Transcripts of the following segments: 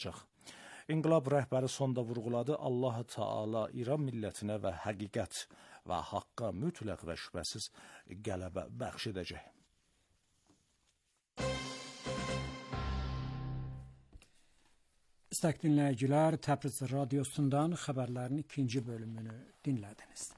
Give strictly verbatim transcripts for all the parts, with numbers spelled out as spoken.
İnqilab rəhbəri sonda vurğuladı, Allah Taala İran millətinə və həqiqət və haqqa mütləq və şübhəsiz qələbə bəxş edəcək. İstək dinləyicilər, Təbriz Radyosundan xəbərlərin ikinci bölümünü dinlədiniz.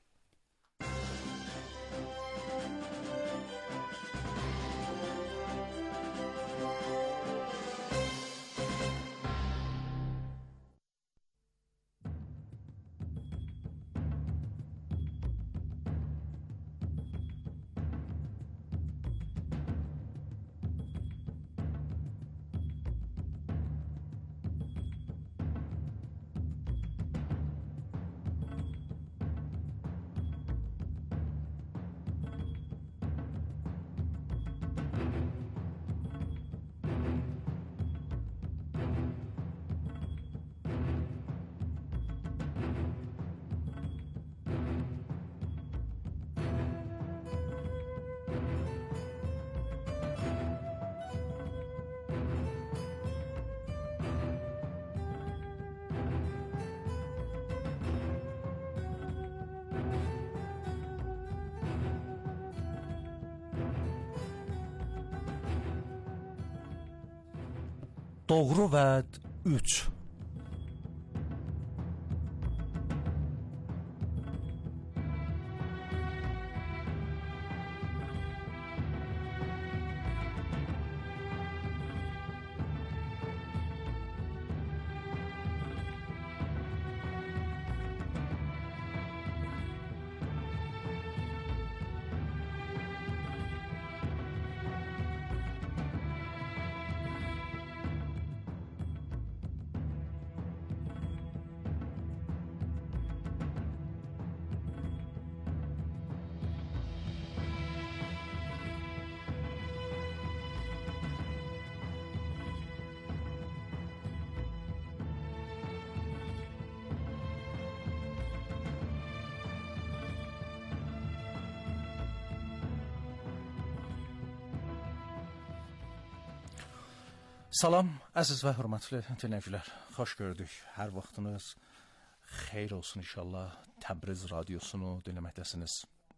Doğru vəd üç. Salam, əziz və hörmətli dinləyicilər, xoş gördük. Hər vaxtınız xeyir olsun inşallah. Təbriz Radiosunu dinləməkdəsiniz.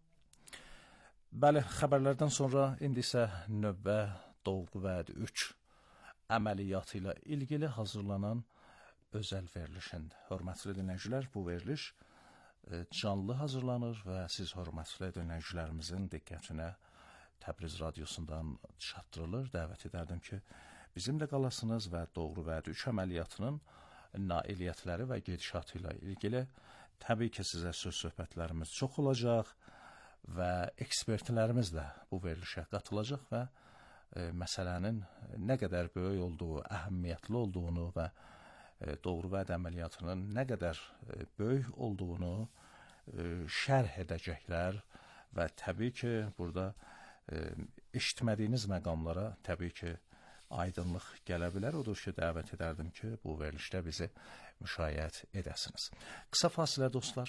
Bəli, xəbərlərdən sonra indi isə növbə Doğru vəd üç əməliyyatı ilə ilgili hazırlanan özəl verilişin. Hörmətli dinləyicilər, bu veriliş canlı hazırlanır və siz hörmətli dinləyicilərimizin diqqətinə Təbriz Radiosundan çatdırılır. Dəvət edərdim ki, bizimlə qalasınız və Doğru vəd üç əməliyyatının nailiyyətləri və gedişatı ilə ilgili təbii ki, sizə söz söhbətlərimiz çox olacaq və ekspertlərimiz də bu verilişə qatılacaq və e, məsələnin nə qədər böyük olduğu, əhəmiyyətli olduğunu və e, Doğru vəd əməliyyatının nə qədər e, böyük olduğunu e, şərh edəcəklər və təbii ki, burada e, eşitmədiyiniz məqamlara təbii ki, aydınlıq gələ bilər. Odur ki, dəvət edərdim ki, bu verilişdə bizi müşayiət edəsiniz. Qısa fasilə dostlar.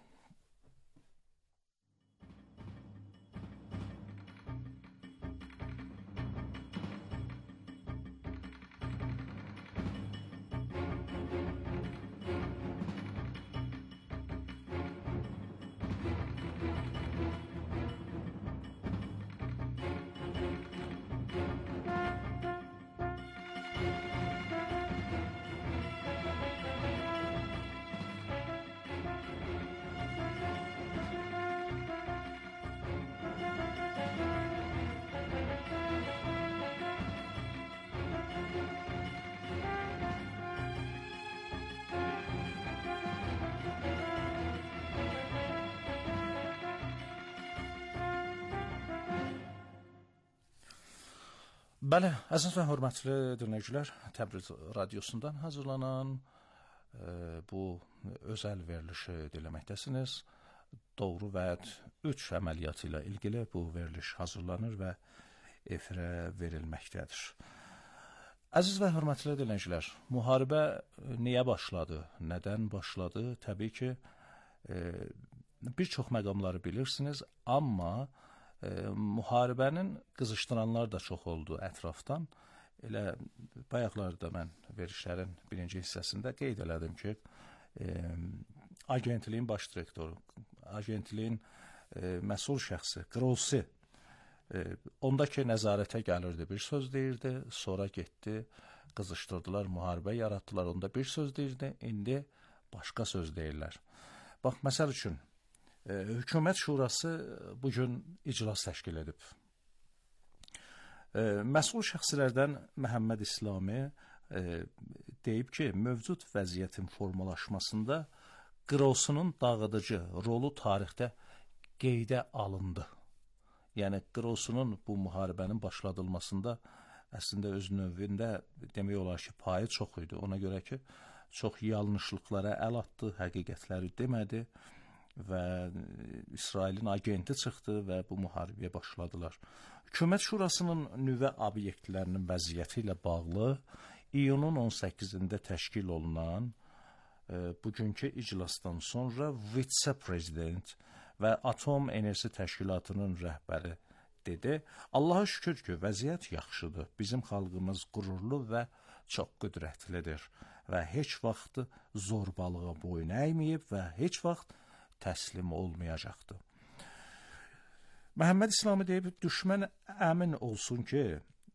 Bəli, əziz və hörmətli dinləyicilər, Təbriz Radiosundan hazırlanan e, bu özəl verilişi dinləməkdəsiniz. Doğru vəd üç əməliyyatı ilə ilgili bu veriliş hazırlanır və efirə verilməkdədir. Əziz və hörmətli dinləyicilər, müharibə niyə başladı, nədən başladı? Təbii ki, e, bir çox məqamları bilirsiniz, amma E, müharibənin qızışdıranlar da çox oldu ətrafdan. elə bayaqlarda mən verişlərin birinci hissəsində qeyd elədim ki, e, agentliyin baş direktoru, agentliyin e, məsul şəxsi, Grossi, e, ondakı nəzarətə gəlirdi, bir söz deyirdi, sonra getdi, qızışdırdılar, müharibə yaratdılar, onda bir söz deyirdi, indi başqa söz deyirlər. Bax, məsəl üçün, e, Hökumət Şurası bugün iclas təşkil edib. E, məsul şəxslərdən Məhəmməd İslami e, deyib ki, mövcud vəziyyətin formalaşmasında Qrosunun dağıdıcı rolu tarixdə qeydə alındı. Yəni, Qrosunun bu müharibənin başladılmasında əslində öz növündə demək olar ki, payı çox idi. Ona görə ki, çox yanlışlıqlara əl atdı, həqiqətləri demədi və İsrailin agenti çıxdı və bu müharibəyə başladılar. Hökumət Şurasının nüvə obyektlərinin vəziyyəti ilə bağlı iyunun on səkkizində təşkil olunan e, bugünkü iclasdan sonra vitse-prezident və Atom Enerji Təşkilatının rəhbəri dedi, Allaha şükür ki, vəziyyət yaxşıdır, bizim xalqımız qürurlu və çox qüdrətlidir və heç vaxt zorbalığa boyun əyməyib və heç vaxt təslim olmayacaqdır. Məhəmməd İslami deyib, düşmən əmin olsun ki,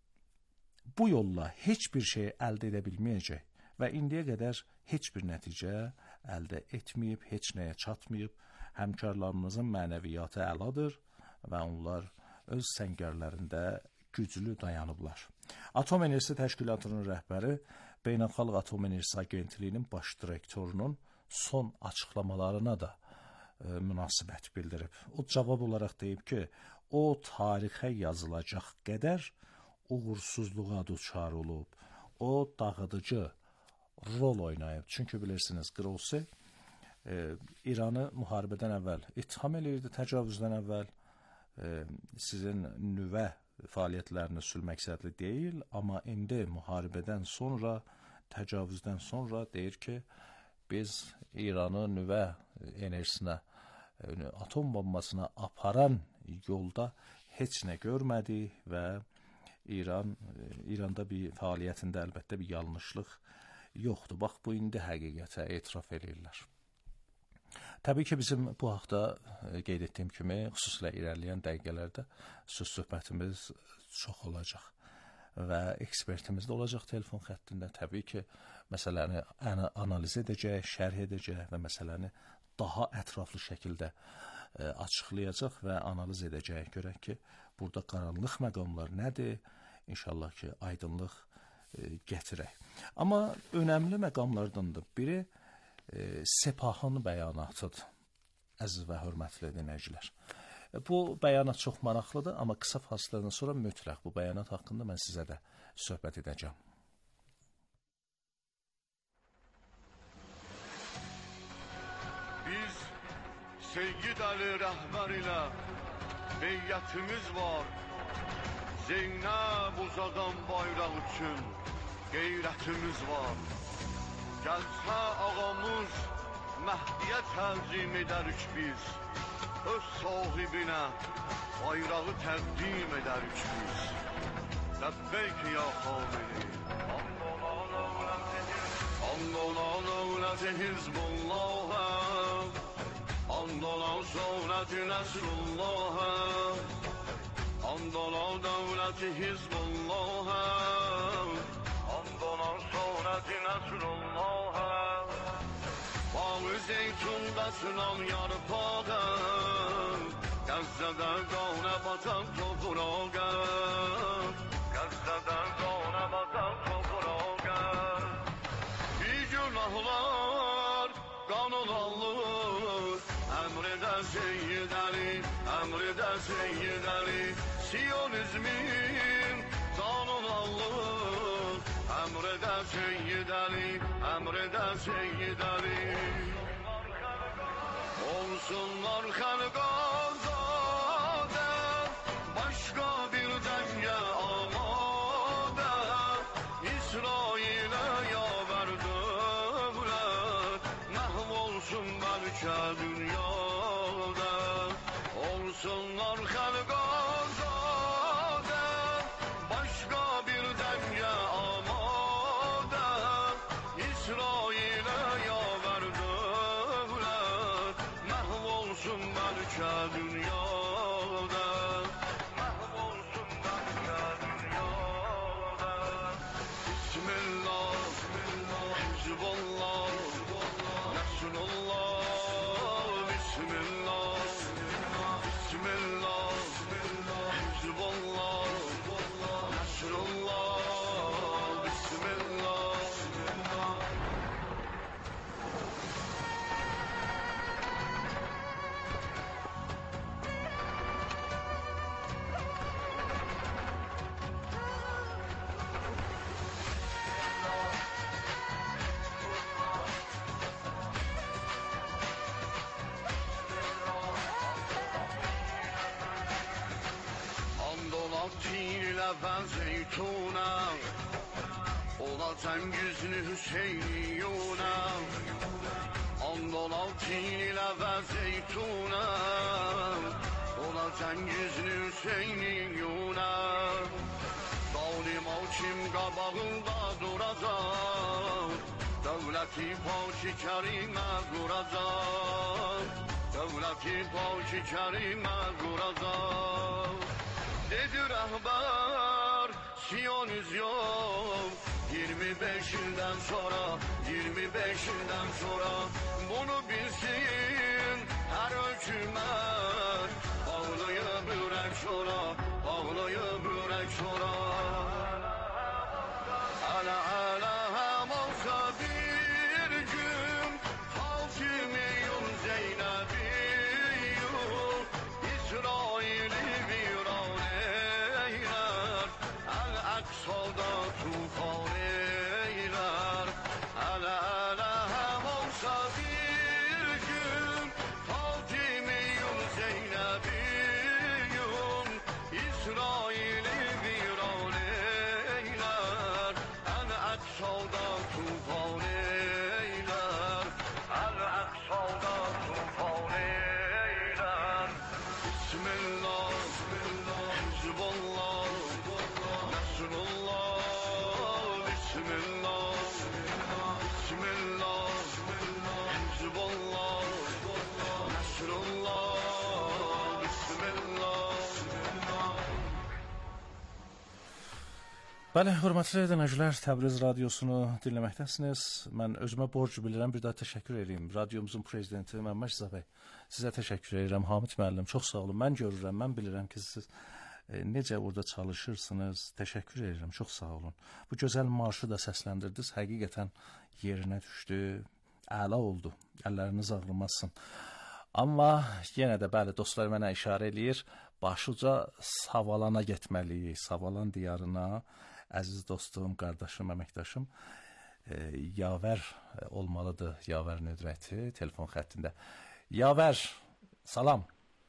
bu yolla heç bir şey əldə edə bilməyəcək və indiyə qədər heç bir nəticə əldə etməyib, heç nəyə çatmayıb, həmkarlarımızın mənəviyyatı əladır və onlar öz səngərlərində güclü dayanıblar. Atom Enerjisi Təşkilatının rəhbəri Beynəlxalq Atom Enerjisi Agentliyinin baş direktorunun son açıqlamalarına da e, münasibət bildirib. O cavab olaraq deyib ki, o tarixə yazılacaq qədər uğursuzluğa duçar olub. O dağıdıcı rol oynayıb. Çünki bilirsiniz, Grossi e, İranı müharibədən əvvəl itham eləyirdi, təcavüzdən əvvəl. Sizin nüvə fəaliyyətlərini sülh-məqsədli deyil, amma indi müharibədən sonra, təcavüzdən sonra deyir ki, biz İranı nüvə enerjisinə, atom bombasına aparan yolda heç nə görmədik və İran, İranda bir fəaliyyətində əlbəttə bir yanlışlıq yoxdur. Bax, bu indi həqiqətə etiraf edirlər. Təbii ki, bizim bu haqda qeyd etdiyim kimi, xüsusilə irəliləyən dəqiqələrdə söz-söhbətimiz çox olacaq və ekspertimiz də olacaq telefon xəttində. Təbii ki, məsələni analiz edəcək, şərh edəcək və məsələni daha ətraflı şəkildə açıqlayacaq və analiz edəcək. Görək ki, burada qaranlıq məqamlar nədir? İnşallah ki, aydınlıq gətirək. Amma önəmli məqamlardan da biri E, Sepahın bəyanatıdır, əziz və hörmətli dinləyicilər. E, bu bəyanat çox maraqlıdır, amma qısa fasilədən sonra mütləq bu bəyanat haqqında mən sizə də söhbət edəcəm. Biz Seyyid Ali rəhbər ilə beyyətimiz var. Zeynəb uzadan bayraq üçün qeyrətimiz var. Gəlsə ağamız Məhdiyə təzim edərik biz, öz sahibinə bayrağı təqdim edərik biz. Ləbbeyk ya xamili, andolan övləti Hizbullahə, andolan şöhrəti Nəsrullahə, andolan dövləti Hizbullahə, andolan şöhrəti Nəsrullahə. Bağı zeytunda sınan yarpağı, Qəzzədə qanə batan toprağa, Qəzzədə qanə batan toprağa. Bir günahlar qanun alır, əmrədə Seyyid Əli, əmrədə Seyyid Əli, Siyonizmin qanun alır, əmrədə Seyyid Əli, əmrədə Seyyid Əli. Olsunlar xəlq azadə, başqa bir dəngə amadə, İsrailə yavər dövlət, məhv olsun bəlkə dünyada. Olsunlar xəlq azadə, başqa bir dəngə bəlkə dünyada, məhv olsun bəlkə dünyada. Bismillah, Hizbullah, Nəsrullah, Bismillah, Bismillah, Hizbullah, Nəsrullah, Bismillah. Tirlə və zeytunəm, ola Cəngizli Hüseyniyunəm. And ola tirlə və zeytunəm, ola Cəngizli Hüseyniyunəm. Zalim hakim qabağında duracaq, dövləti paki kərimə quracaq, dövləti paki kərimə quracaq. Dedi rəhbər, Siyonizyon, iyirmi beş ildən sonra, iyirmi beş ildən sonra bunu bilsin hər hökumət. Bağlayıb ürək sonra, bağlayıb ürək sonra. Ələ ələ həm olsa bir gün, Fatimiyyum Zeynəbiyyum, İsraili viran eylər, Əl-Əqsada tufan eylər. Ələ ələ həm olsa bir gün, Fatimiyyum Zeynəbiyyum, İsraili viran eylər, Əl-Əqsada tufan eylər, Əl-Əqsada tufan eylər. Bismillah, Hizbullah, Nəsrullah, Bismillah, Bismillah, Hizbullah, Nəsrullah, Bismillah. Bəli, hörmətli dinləyicilər, Təbriz radiosunu dinləməkdəsiniz. Mən özümə borc bilirəm, bir daha təşəkkür edeyim. Radiomuzun prezidenti Məmməd Rza bəy, sizə təşəkkür edirəm. Hamid müəllim, çox sağ olun. Mən görürəm, mən bilirəm ki, siz e, necə orada çalışırsınız. Təşəkkür edirəm, çox sağ olun. Bu gözəl marşı da səsləndirdiniz. Həqiqətən yerinə düşdü, əla oldu. Əlləriniz ağrımasın. Amma yenə də bəli, dostlar mənə işarə eləyir. Başuca Savalana getməliyik, Savalan diyarına. Əziz dostum, qardaşım, əməkdaşım, e, Yavər olmalıdır, Yavər Nödrəti telefon xəttində. Yavər, salam.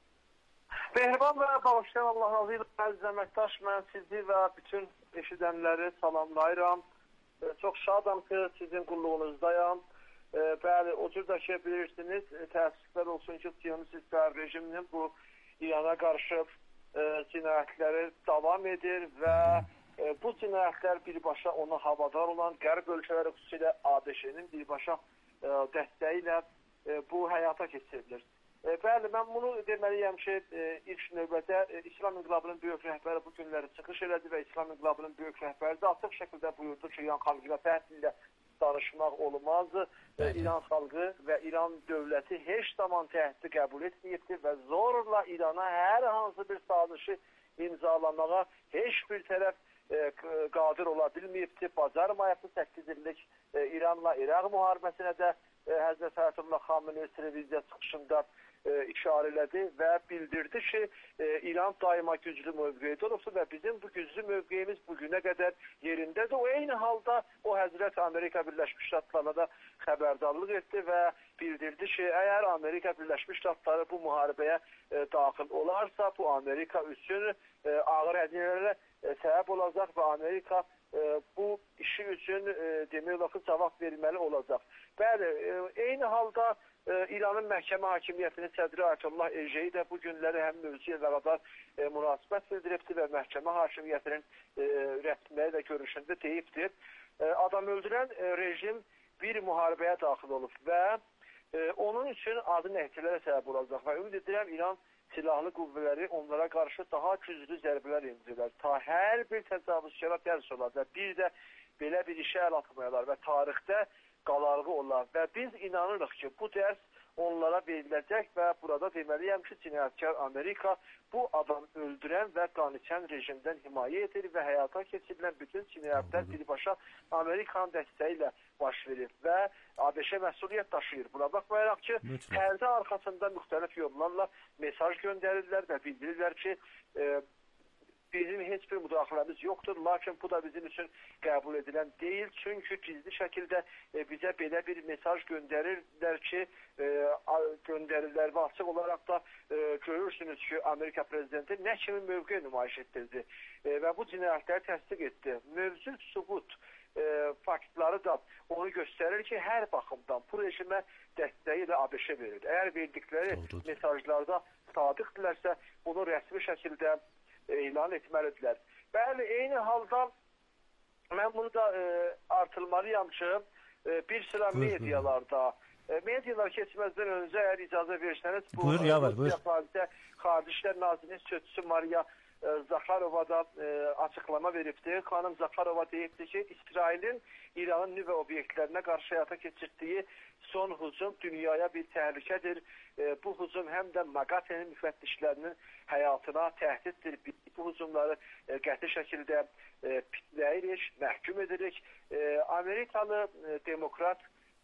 Mehriban və bağışlayan Allah razı olsun, əziz əməkdaş, mən sizi və bütün eşidənləri salamlayıram. E, çox şadam ki, sizin qulluğunuzdayam. E, bəli, o cür də ki, bilirsiniz, e, təəssüflər olsun ki, Siyonist rejiminin bu İrana qarşı e, cinayətləri davam edir və e, bu cinayətlər birbaşa ona havadar olan qərb ölkələri, xüsusilə A B Ş-nin birbaşa e, dəstəyi ilə e, bu həyata keçirilir. E, bəli, mən bunu deməliyəm ki, e, ilk növbədə e, İslam İnqilabının böyük rəhbəri bu günləri çıxış elədi və İslam İnqilabının böyük rəhbəri də açıq şəkildə buyurdu ki, İran xalqı ilə fərqlə danışmaq olmazdı. E, İran xalqı və İran dövləti heç zaman təhdidi qəbul etməyibdir və zorla İrana hər hansı bir sazişi imzalamağa heç bir tərəf e, qadir ola bilməyibdir. Bacarmayıbdır. səkkiz illik e, İranla İraq müharibəsinə də e, Həzrət Ayətullah Xameneyi televiziya çıxışında e, işarə elədi və bildirdi ki, e, İran daima güclü mövqedə olubdur və bizim bu güclü mövqeyimiz bugünə qədər yerindədir. O eyni halda o Həzrət Amerika Birləşmiş Ştatlarına da xəbərdarlıq etdi və bildirdi ki, əgər Amerika Birləşmiş Ştatları bu müharibəyə e, daxil olarsa, bu Amerika üçün e, ağır hədiyələrə e, səbəb olacaq və Amerika e, bu işi üçün e, demək olar ki, cavab verməli olacaq. Bəli, e, eyni halda e, İranın məhkəmə hakimiyyətinin sədri Ayətullah Ejei də bu günləri həm mövzuya əlaqədar e, münasibət bildiribdir və məhkəmə hakimiyyətinin e, rəsmiləri də görüşündə deyibdir. E, adam öldürən e, rejim bir müharibəyə daxil olub və e, onun üçün adi nəticələrə səbəb olacaq və ümid edirəm İran silahlı qüvvələri onlara qarşı daha güclü zərbələr endirirlər. Ta hər bir təcavüzkara dərs olar və bir də belə bir işə əl atmayalar və tarixdə qalarğı olar və biz inanırıq ki, bu dərs onlara veriləcək və burada deməliyəm ki, cinayətkar Amerika bu adam öldürən və qan içən rejimdən himayə edir və həyata keçirilən bütün cinayətlər birbaşa Amerikanın dəstəyi ilə baş verir və ABŞ məsuliyyət daşıyır. Buna baxmayaraq ki, pərdə arxasında müxtəlif yollarla mesaj göndərirlər və bildirirlər ki, e, bizim heç bir müdaxiləmiz yoxdur, lakin bu da bizim üçün qəbul edilən deyil. Çünki gizli şəkildə e, bizə belə bir mesaj göndərirlər ki, e, göndərirlər və açıq olaraq da e, görürsünüz ki, Amerika prezidenti nə kimi mövqe nümayiş etdirdi e, və bu cinayətləri təsdiq etdi. Mövcud sübut e, faktları da onu göstərir ki, hər baxımdan bu rejimə dəstəyi ilə ABŞ verir. Əgər verdikləri Doğrudur. mesajlarda sadiqdirlərsə, bunu rəsmi şəkildə elan etməlidirlər. Bəli, eyni halda mən bunu da e, artırmalıyam ki, e, bir sıra buyur, medialarda, e, medialar keçməzdən öncə əgər icazə versəniz, bu buyur, ya var, buyur. Xarici İşlər Nazirinin sözçüsü Mariya e, Zakharova da e, açıqlama veribdi. Xanım Zakharova deyibdi ki, İsrailin İranın nüvə obyektlərinə qarşı həyata keçirdiyi son hücum dünyaya bir təhlükədir. E, bu hücum həm də Maqatenin müfəttişlərinin həyatına təhdiddir. Bu hücumları e, qəti şəkildə e, pitləyirik, məhkum edirik. E, Amerikalı e, demokrat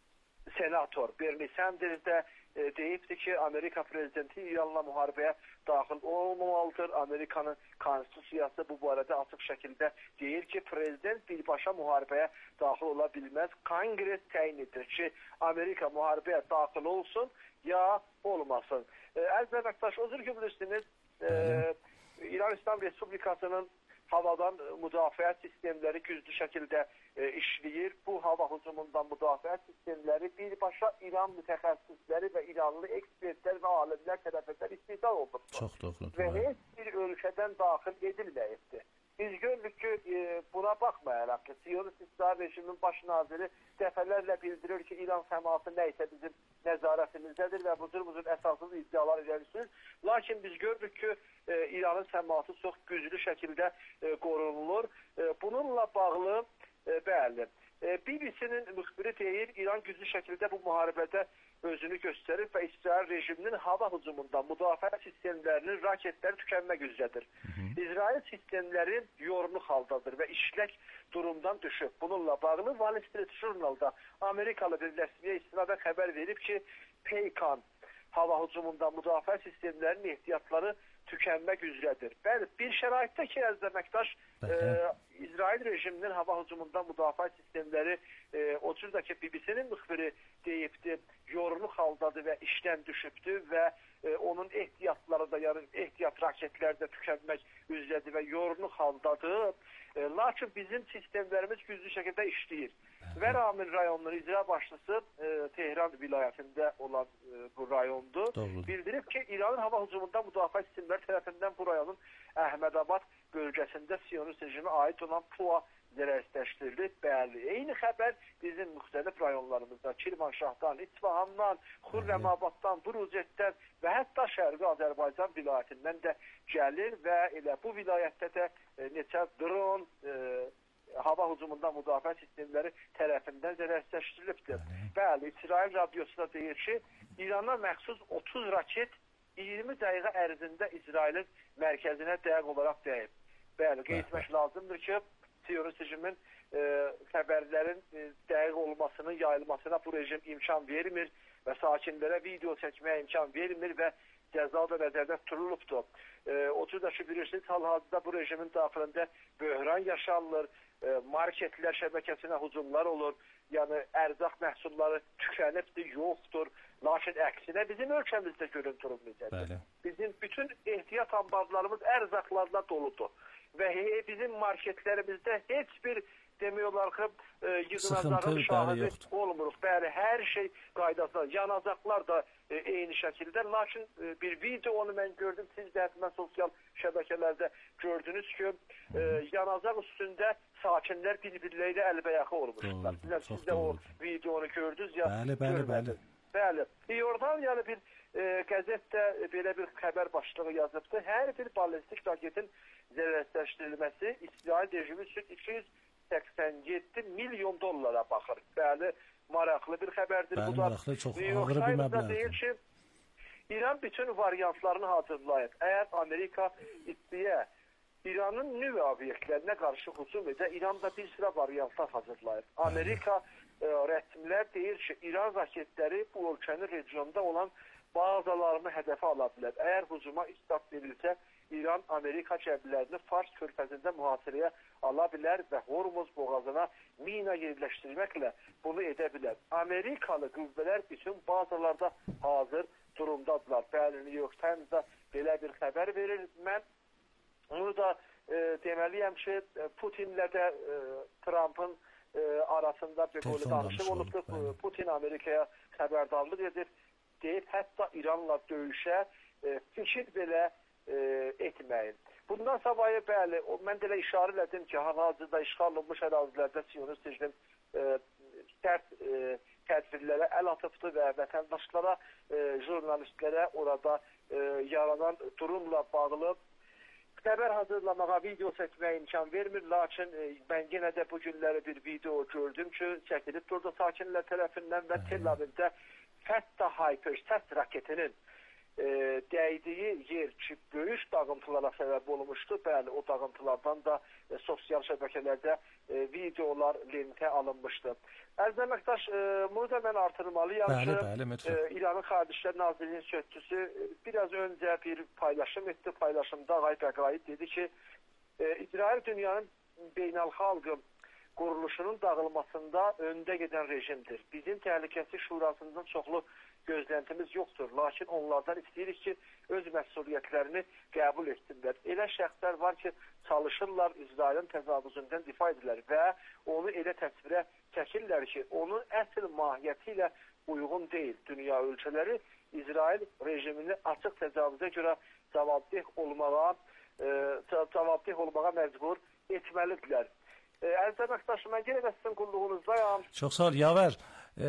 senator Bernie Sanders də e, deyibdi ki, Amerika prezidenti İranla müharibəyə daxil olmamalıdır. Amerikanın konstitusiyası bu barədə açıq şəkildə deyir ki, prezident birbaşa müharibəyə daxil ola bilməz. Kongres təyin edir ki, Amerika müharibəyə daxil olsun ya olmasın. E, əziz əməkdaş, özür ki, bilirsiniz, e, İran İslam Respublikasının havadan müdafiə sistemləri güclü şəkildə e, işləyir. Bu hava hücumundan müdafiə sistemləri birbaşa İran mütəxəssisləri və İranlı ekspertlər və alimlər tərəfindən istehsal olunub. Çox doğrudur. Və heç bir ölkədən daxil edilməyibdir. Biz görürük ki, e, buna baxmayaraq ki, Siyonist İsrail rejiminin baş naziri dəfələrlə bildirir ki, İran səması nə isə bizim nəzarətimizdədir və bu cür əsassız iddialar irəli sürür. Lakin biz görürük ki, e, İranın səması çox güclü şəkildə e, qorunulur. E, bununla bağlı, e, bəli, e, B B C-nin müxbiri deyir, İran güclü şəkildə bu müharibədə özünü göstərir və İsrail rejiminin hava hücumundan müdafiə sistemlərinin raketləri tükənmək üzrədir. İsrail sistemləri yorulmuş haldadır və işlək durumdan düşüb. Bununla bağlı Wall Street Journal'da Amerikalı bir rəsmiyə istinadən xəbər verib ki, Peykan hava hücumundan müdafiə sistemlərinin ehtiyatları tükənmək üzrədir. Bəli, bir şəraitdə ki, əziz əməkdaş, e, İsrail rejiminin hava hücumundan müdafiə sistemləri, e, o cür də ki, B B C-nin müxbiri deyibdi, yorulmuş haldadır və işdən düşübdür və e, onun ehtiyatları da, yəni ehtiyat raketləri də tükənmək üzrədir və yorulmuş haldadır. E, lakin bizim sistemlərimiz güclü şəkildə işləyir. Və Ramin rayonunun icra başçısı e, Tehran vilayətində olan e, bu rayondur. Doğrudur. Bildirib ki, İranın hava hücumundan müdafiə sistemləri tərəfindən bu rayonun Əhmədabad bölgəsində Siyonist rejimə aid olan Pua zərərsizləşdirilir. Bəli, eyni xəbər bizim müxtəlif rayonlarımızda Kirmanşahdan, İsfahandan, Xürrəmabaddan, Burucətdən və hətta Şərqi Azərbaycan vilayətindən də gəlir və elə bu vilayətdə də e, neçə dron, e, hava hücumundan müdafiə sistemləri tərəfindən zərərsizləşdirilibdir. Bəli, İsrail radiosu da deyir ki, İrana məxsus otuz raket iyirmi dəqiqə ərzində İsrailin mərkəzinə dəqiq olaraq dəyib. Bəli, qeyd etmək lazımdır ki, Siyonist rejimin e, xəbərlərin e, dəqiq olmasının yayılmasına bu rejim imkan vermir və sakinlərə video çəkməyə imkan vermir və cəza da nəzərdə tutulubdur. E, o cür də ki, bilirsiniz, hal-hazırda bu rejimin daxilində böhran yaşanılır, e, marketlər şəbəkəsinə hücumlar olur, yəni ərzaq məhsulları tükənibdir, yoxdur. Lakin əksinə bizim ölkəmizdə görüntülünməyəcəkdir. Bizim bütün ehtiyat anbarlarımız ərzaqlarla doludur. Və bizim marketlərimizdə heç bir demək olar ki, e, yığınacağın şahidi olmuruq. Bəli, hər şey qaydasında. Yanacaqlar da e, eyni şəkildə. Lakin e, bir videonu mən gördüm, siz də hətta sosial şəbəkələrdə gördünüz ki, e, yanacaq üstündə sakinlər bir-birləri ilə əlbəyaxı olmuşlar. Siz də o videonu gördünüz ya? Bəli, bəli, bəli. Bəli, İordaniyalı bir e, qəzetdə belə bir xəbər başlığı yazıbdı. Hər bir ballistik raketin zərərsizləşdirilməsi İsrail rejimi üçün iki yüz səksən yeddi milyon dollara baxır. Bəli, maraqlı bir xəbərdir. Bəli, bu da maraqlı, çox New York ağır bir Times'da məbləğdir. deyir ki, İran bütün variantlarını hazırlayır. Əgər Amerika istəyə İranın nüvə obyektlərinə qarşı hücum edə, İran da bir sıra variantlar hazırlayır. Amerika e, rəsmilər deyir ki, İran raketləri bu ölkənin regionda olan bazalarını hədəfə ala bilər. Əgər hücuma istat verilsə, İran Amerika gəmilərini Fars körfəzində mühasirəyə ala bilər və Hormuz boğazına mina yerləşdirməklə bunu edə bilər. Amerikalı qüvvələr bütün bazalarda hazır durumdadılar. Bəli, New York Times'da belə bir xəbər verir. Mən onu da e, deməliyəm ki, Putinlə də e, Trump'ın e, arasında bir qolu danışıq olubdur. Putin Amerikaya xəbərdarlıq edir, deyib hətta İranla döyüşə e, fikir belə e, etməyin. Bundan savayı, bəli, o, mən də elə işarə elədim ki, hal-hazırda işğal olunmuş ərazilərdə Siyonist rejim e, sərt e, tədbirlərə əl atıbdır və vətəndaşlara, e, jurnalistlərə orada e, yaranan durumla bağlı xəbər hazırlamağa, video çəkməyə imkan vermir. Lakin e, mən yenə də bu günləri bir video gördüm ki, çəkilib durdu sakinlər tərəfindən və Tel Avivdə Fəttah Hypersat raketinin e, dəydiyi yer ki, böyük dağıntılara səbəb olmuşdu. Bəli, o dağıntılardan da e, sosial şəbəkələrdə e, videolar lentə alınmışdı. Əziz əməkdaş, e, bunu da mən artırmalıyam bəli, ki, bəli, e, İranın Xarici İşlər Nazirliyinin sözçüsü e, biraz öncə bir paylaşım etdi. Paylaşımda Ağay Bəqaid dedi ki, e, İsrail dünyanın beynəlxalq quruluşunun dağılmasında öndə gedən rejimdir. Bizim Təhlükəsizlik Şurasından çoxlu gözləntimiz yoxdur. Lakin onlardan istəyirik ki, öz məsuliyyətlərini qəbul etsinlər. Elə şəxslər var ki, çalışırlar İsrailin təcavüzündən difa edirlər və onu elə təsvirə çəkirlər ki, onun əsl mahiyyəti ilə uyğun deyil. Dünya ölkələri İsrail rejimini açıq təcavüzə görə cavabdeh olmağa, e, cavabdeh olmağa məcbur etməlidirlər. Əziz əməkdaşım, mən yenə də sizin qulluğunuzdayam. Çox sağ ol, Yavər. E,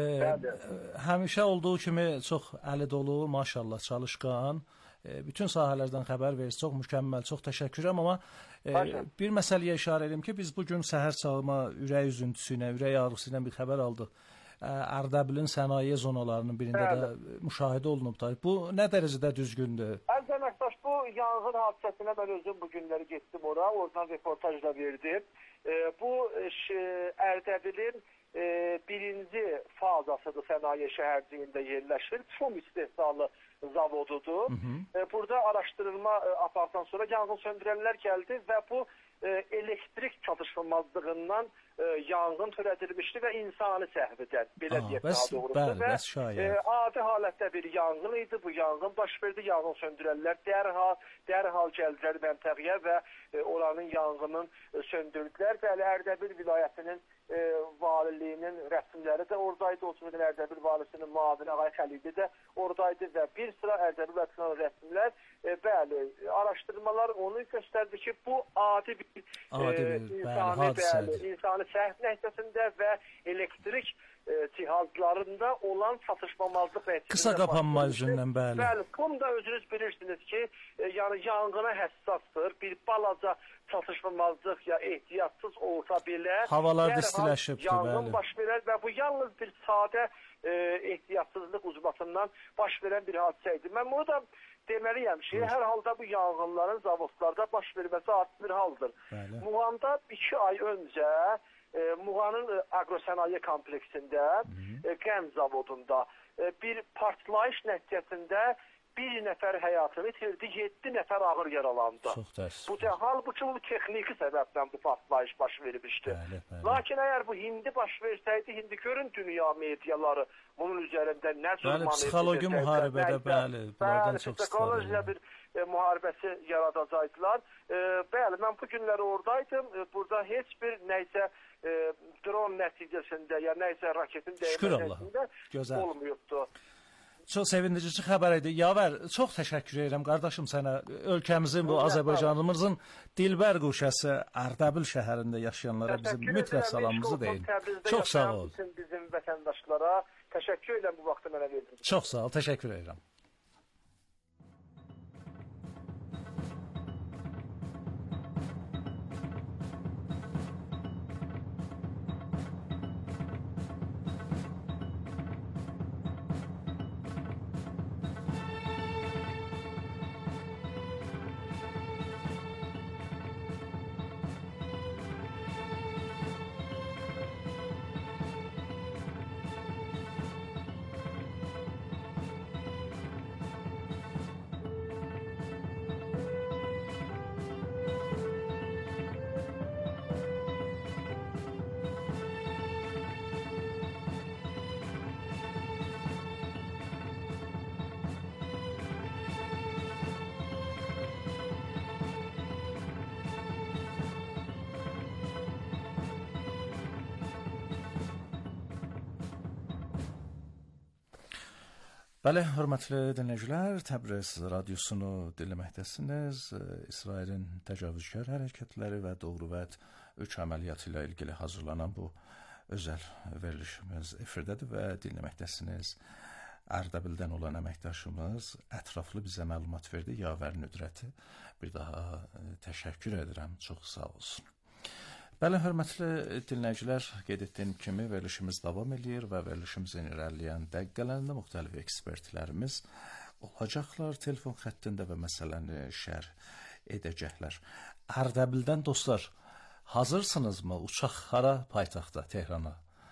həmişə olduğu kimi çox əli dolu, maşallah, çalışqan, e, bütün sahələrdən xəbər verirsiniz, çox mükəmməl, çox təşəkkürəm, amma e, bir məsələyə işarə edim ki, biz bugün səhər çağıma ürək üzüntüsü ilə, ürək ağrısı ilə bir xəbər aldıq. Ərdəbilin sənaye zonalarının birində Bəli. də müşahidə olunub da. Bu nə dərəcədə düzgündür? Əziz əməkdaş, bu yanğın hadisəsinə mən özüm bu günləri getdim ora, oradan reportaj da verdim. E, bu e, Ərdəbilin e, birinci fazasıdır, sənaye şəhərciyində yerləşir. Çum istehsalı zavodudur. Hı hı. E, burada araşdırılma e, apartdan sonra yanğın söndürənlər gəldi və bu e, elektrik çatışmazlığından e, yanğın törədilmişdi və insani səhvidən, belə deyək daha doğrusu. Və e, adi halətdə bir yanğın idi. Bu yanğın baş verdi. Yanğın söndürənlər dərhal, dərhal gəldilər məntəqəyə və e, oranın yanğının e, söndürdülər. Bəli, Ərdəbil vilayətinin e, valiliyinin rəsmləri də oradaydı. O cümlədən Ərdəbil valisinin müavini Ağay Xəlili də oradaydı və bir sıra Ərdəbil vətəndaşları rəsmlər e, bəli, araşdırmalar onu göstərdi ki, bu adi bir, adi bir e, insani, bəli, insani səhv nəticəsində və elektrik e, cihazlarında olan çatışmamazlıq nəticəsində. Qısa qapanma üzündən, bəli. Bəli, bunu da özünüz bilirsiniz ki, e, yəni yanğına həssasdır. Bir balaca çatışmamazlıq ya ehtiyatsız olsa belə havalar istiləşibdir, yanğın baş verər və bu yalnız bir sadə e, ehtiyatsızlıq ucbatından baş verən bir hadisə idi. Mən bunu da deməliyəm ki, hər halda bu yanğınların zavodlarda baş verməsi adi bir haldır. Bəli. Muğanda iki ay öncə e, Muğanın e, agrosənaye kompleksində e, Qəm zavodunda e, bir partlayış nəticəsində bir nəfər həyatını itirdi, yeddi nəfər ağır yaralandı. Çox təəssüf. Bu halbuki bu texniki səbəbdən bu partlayış baş vermişdi. Bəli, bəli. Lakin əgər bu hindi baş versəydi, hindi görün dünya mediaları bunun üzərində nə cür bəli, psixoloji müharibədə, bəli, bəli, psixolojiya bir e, müharibəsi yaradacaqdılar. E, bəli, mən bu günləri oradaydım. E, burada heç bir nəysə e, dron nəticəsində ya nəysə raketin dəyməsi nəticəsində olmayıbdu. Çox sevindirici xəbər idi. Yavər, çox təşəkkür edirəm qardaşım sənə. Ölkəmizin, bu Azərbaycanımızın dilbər quşası Ərdəbil şəhərində yaşayanlara bizim mütləq salamımızı deyin. Çox sağ ol. Bütün bizim vətəndaşlara təşəkkür edirəm bu vaxtı mənə verdiniz. Çox sağ ol, təşəkkür edirəm. Bəli, hörmətli dinləyicilər, Təbriz radiosunu dinləməkdəsiniz. İsrailin təcavüzkar hərəkətləri və Doğruvət üç əməliyyatı ilə ilgili hazırlanan bu özəl verilişimiz efirdədir və dinləməkdəsiniz. Ərdəbildən olan əməkdaşımız ətraflı bizə məlumat verdi. Yavər Nüdrəti bir daha təşəkkür edirəm. Çox sağ olsun. Bəli, hörmətli dinləyicilər, qeyd etdiyim kimi verilişimiz davam edir və verilişimizin irəliləyən dəqiqələrində müxtəlif ekspertlərimiz olacaqlar telefon xəttində və məsələni şərh edəcəklər. Ərdəbildən dostlar, hazırsınızmı uçaq hara paytaxta Tehrana?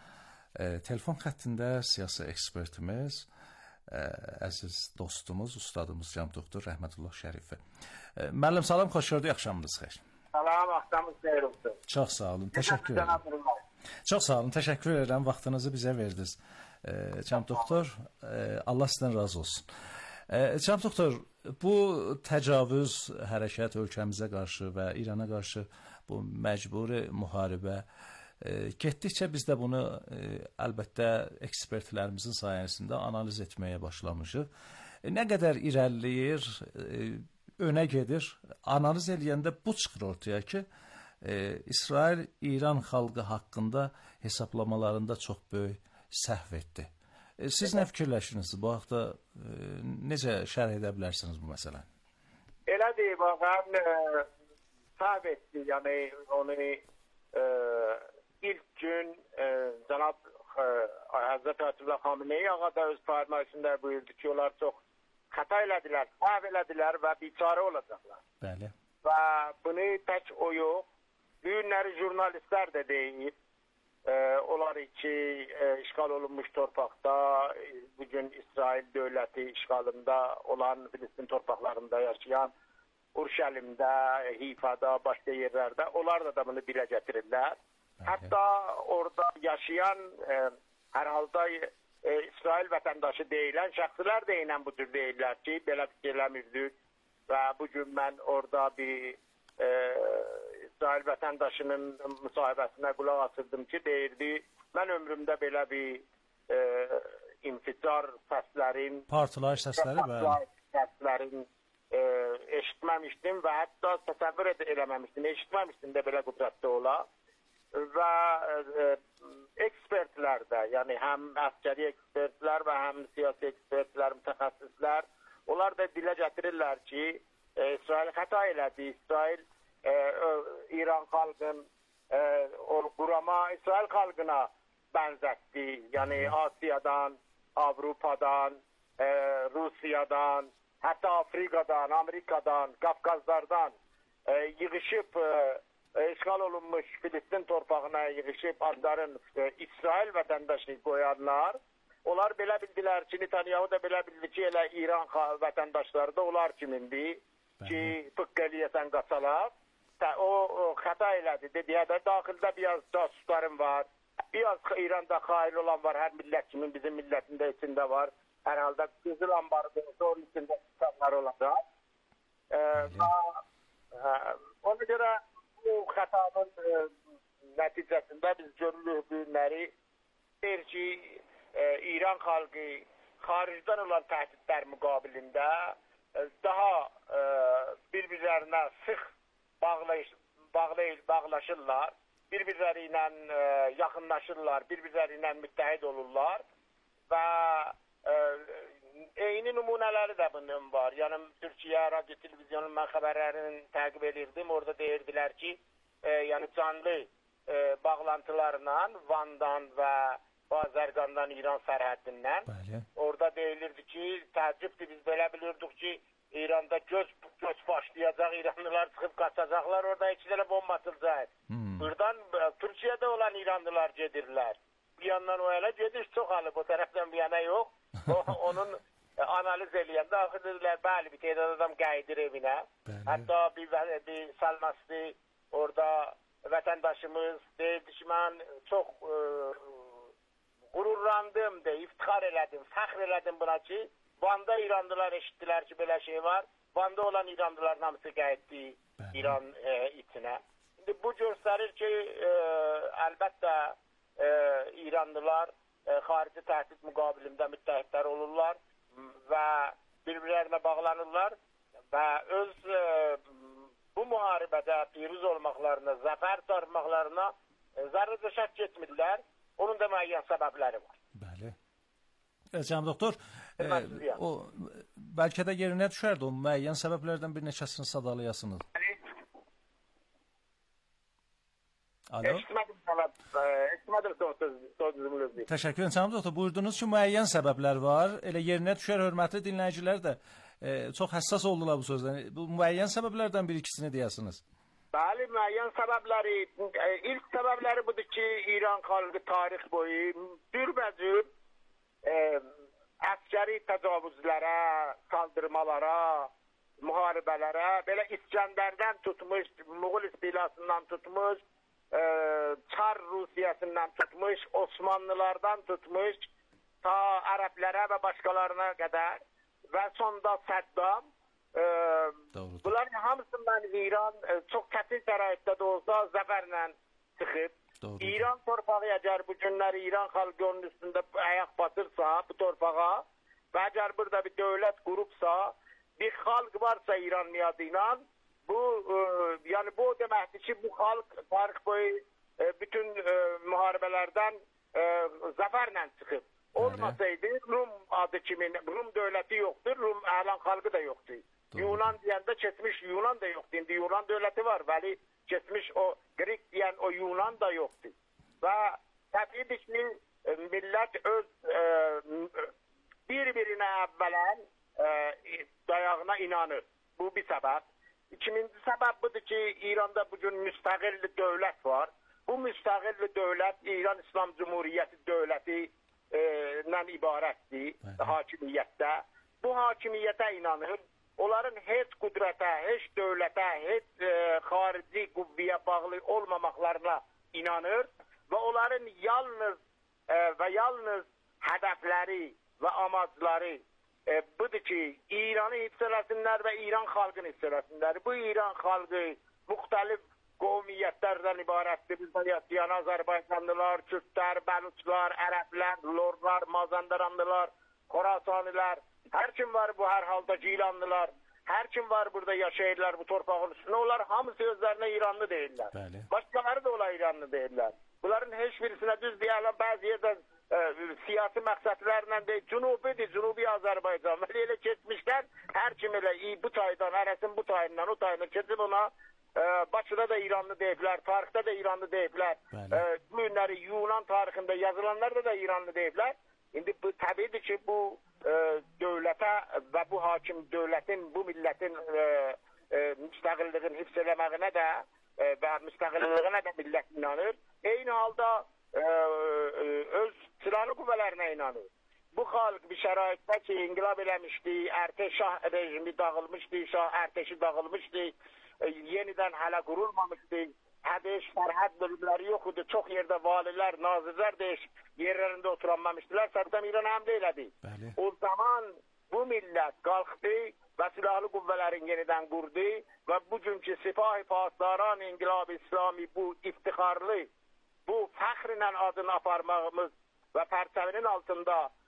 E, telefon xəttində siyasi ekspertimiz, e, əziz dostumuz, ustadımız Cəm Doktor Rəhmətullah Şərifi. E, müəllim salam, xoş gördük, axşamınız xeyir. Salam, axşamınız xeyir olsun. Çox sağ olun, təşəkkür edirəm. Çox sağ olun, təşəkkür edirəm, vaxtınızı bizə verdiniz. E, Cəm Doktor, e, Allah sizdən razı olsun. E, Cəm Doktor, bu təcavüz hərəkət ölkəmizə qarşı və İrana qarşı bu məcburi müharibə e, getdikcə biz də bunu e, əlbəttə ekspertlərimizin sayəsində analiz etməyə başlamışıq. E, nə qədər irəliləyir, e, önə gedir, analiz eləyəndə bu çıxır ortaya ki, e, İsrail İran xalqı haqqında hesablamalarında çox böyük səhv etdi. E, siz nə fikirləşirsiniz? Bu haqda e, necə şərh edə bilərsiniz bu məsələni? Elədir, baxan e, səhv etdi. Yəni onu e, ilk gün e, cənab e, Həzrət Ayətullah Xameneyi ağa da öz fərmayışında buyurdu ki, onlar çox xəta elədilər, səhv elədilər və biçarə olacaqlar. Bəli. Və bunu tək o yox, bu günləri jurnalistlər də deyib, e, onlar ki, e, işğal olunmuş torpaqda, e, bugün İsrail dövləti işğalında olan Filistin torpaqlarında yaşayan, Urşəlimdə, Hifada, başqa yerlərdə, onlar da, da bunu dilə gətirirlər. Bəli. Hətta orada yaşayan, e, hər halda e, İsrail vətəndaşı deyilən şəxslər də ilə bu cür deyirlər ki, belə fikirləmirdik və bugün mən orada bir e, İsrail vətəndaşının müsahibəsinə qulaq asırdım ki, deyirdi, mən ömrümdə belə bir e, inficar səslərin, partlayış səsləri, bəli, səslərin e, eşitməmişdim və hətta təsəvvür eləməmişdim, eşitməmişdim də belə qüdrətli ola. Və e, ekspertlər də, yəni həm əskəri ekspertlər və həm siyasi ekspertlər, mütəxəssislər, onlar da dilə gətirirlər ki, e, İsrail xəta elədi, İsrail e, İran xalqın e, o qurama İsrail xalqına bənzətdi, yəni Asiyadan, Avropadan, e, Rusiyadan, hətta Afrikadan, Amerikadan, Qafqazlardan e, yığışıb e, işğal olunmuş Filistin torpağına yığışıb adların e, İsrail vətəndaşı qoyanlar, onlar belə bildilər ki, Netanyahu da belə bildi ki, elə İran vətəndaşları da onlar kimindir ki, pıqq eləyəsən qaçalar. O, o xəta elədi, dedi, ya da daxildə biraz casuslarım var, biraz İranda xain olan var, hər millət kimin, bizim millətində içində var, hər halda qızıl ambarı onun içində insanlar olacaq. E, və, e, ona görə bu xətanın e, nəticəsində biz görürük bu günləri deyir ki, e, İran xalqı xaricdən olan təhdidlər müqabilində e, daha e, bir-birlərinə sıx bağlayış, bağlayış, bağlaşırlar, bir-birləri ilə e, yaxınlaşırlar, bir-birləri ilə müttəhid olurlar və e, eyni nümunələri də bunun var. Yəni Türkiyə radio televizyonun mən xəbərlərini təqib edirdim. Orada deyirdilər ki, e, yəni canlı e, bağlantılarla Vandan və Azərbaycandan İran sərhəddindən. Bəli. Orada deyilirdi ki, təəccübdür, biz belə bilirdik ki, İranda göz göz başlayacaq, İranlılar çıxıb qaçacaqlar, orada iki dənə bomba atılacaq. Hmm. Buradan Türkiyədə olan İranlılar gedirlər. Bir yandan o elə gedir, çox alıb, o tərəfdən bir yana yox. O, onun analiz eləyəndə axı dedilər, bəli, bir tədad adam qayıdır evinə. Bəli. Hətta bir, bir salması orada vətəndaşımız deyirdi ki, mən çox e, qururlandım de, iftixar elədim, fəxr elədim buna ki, Van'da İranlılar eşitdilər ki, belə şey var. Van'da olan İranlıların hamısı qayıtdı İran e, içinə. Şimdi bu göstərir ki, e, əlbəttə e, İranlılar e, xarici təhdid müqabilində müttəhidlər olurlar və bir-birlərinə bağlanırlar və öz e, bu müharibədə piruz olmaqlarına, zəfər sarmaqlarına e, zərrəcə şək etmirlər. Onun da müəyyən səbəbləri var. Bəli. Cənab doktor, e, o bəlkə də yerinə düşərdi, o müəyyən səbəblərdən bir neçəsini sadalayasınız. Alo. Eşitmədim sözünüzü. Təşəkkür edirəm cənab doktor. Buyurdunuz ki, müəyyən səbəblər var. Elə yerinə düşər, hörmətli dinləyicilər də e, çox həssas oldular bu sözdən. Bu müəyyən səbəblərdən bir ikisini deyəsiniz. Bəli, müəyyən səbəbləri, ilk səbəbləri budur ki, İran xalqı tarix boyu cürbəcür e, əskəri təcavüzlərə, saldırmalara, müharibələrə, belə İskəndərdən tutmuş, Muğul istilasından tutmuş, e, Çar Rusiyasından tutmuş, Osmanlılardan tutmuş, ta Ərəblərə və başqalarına qədər və sonda Səddam. Ee, bunların hamısından İran e, çok çətin şəraitdə də olsa zəfərlə çıxıb. Doğru. İran torpağı əgər bu günləri İran xalqı onun üstündə ayaq batırsa bu torpağa və əgər burada bir dövlət qurubsa, bir xalq varsa İran niyadıyla, bu e, yani bu deməkdir ki, bu xalq tarix boyu e, bütün e, müharibələrdən e, zəfərlə çıxıb. Olmasaydı Rum adı kimin, Rum dövləti yoxdur, Rum əlan xalqı da yoxdur. Doğru. Yunan deyəndə keçmiş Yunan da yoxdur. İndi Yunan dövləti var, bəli, keçmiş o Greek deyən o Yunan da yoxdur. Və təbiidir ki, millət öz e, bir-birinə əvvələn e, dayağına inanır. Bu bir səbəb. İkinci səbəb budur ki, İranda bugün müstəqil dövlət var. Bu müstəqil dövlət İran İslam Cumhuriyyəti dövləti ilə e, ibarətdir, hakimiyyətdə. Bu hakimiyyətə inanır. Onların heç qüdrətə, heç dövlətə, heç e, xarici qüvvəyə bağlı olmamaqlarına inanır və onların yalnız e, və yalnız hədəfləri və amacları e, budur ki, İranı hifz eləsinlər və İran xalqını hifz eləsinlər. Bu İran xalqı müxtəlif qovmiyyətlərdən ibarətdir. Bizdə yaşayan Azərbaycanlılar, Kürtlər, Bəluçlar, Ərəblər, Lorlar, Mazandaranlılar, Xorasanlılar, hər kim var bu hər halda Gilanlılar, hər kim var burada yaşayırlar bu torpağın üstündə, onlar hamısı özlərinə İranlı deyirlər. Bəli. Başqaları da ola İranlı deyirlər. Bunların heç birisinə düz deyərlər, bəzi yerdə e, siyasi məqsədlərlə deyir, Cünubidir, Cünubi Azərbaycan. Belə elə keçmişlər, hər kim elə bu taydan, hərəsin bu tayından, o tayından keçib ona e, Bakıda da İranlı deyiblər, tarixdə də İranlı deyiblər. E, bu günləri Yunan tarixində yazılanlarda da İranlı deyiblər. İndi bu təbiidir ki, bu e, dövlətə və bu hakim dövlətin, bu millətin e, e, müstəqilliğini hifz eləməyinə də e, və müstəqilliyinə də millət inanır. Eyni halda e, e, öz silahlı qüvvələrinə inanır. Bu xalq bir şəraitdə ki, inqilab eləmişdi, Ərtəş şah rejimi dağılmışdı, şah Ərtəşi dağılmışdı, e, yenidən hələ qurulmamışdı. Hədeş, sərhəd bölümləri yox idi. Çox yerdə valilər, nazirlər də yerlərində oturanmamışdılar. Səddam İran həmlə elədi. Bəli. O zaman bu millət qalxdı və silahlı qüvvələrin yenidən qurdu və bugünkü Sipahi Pasdaran İnqilab İslami bu iftixarlı, bu fəxrlə adını aparmağımız və pərçəvinin altında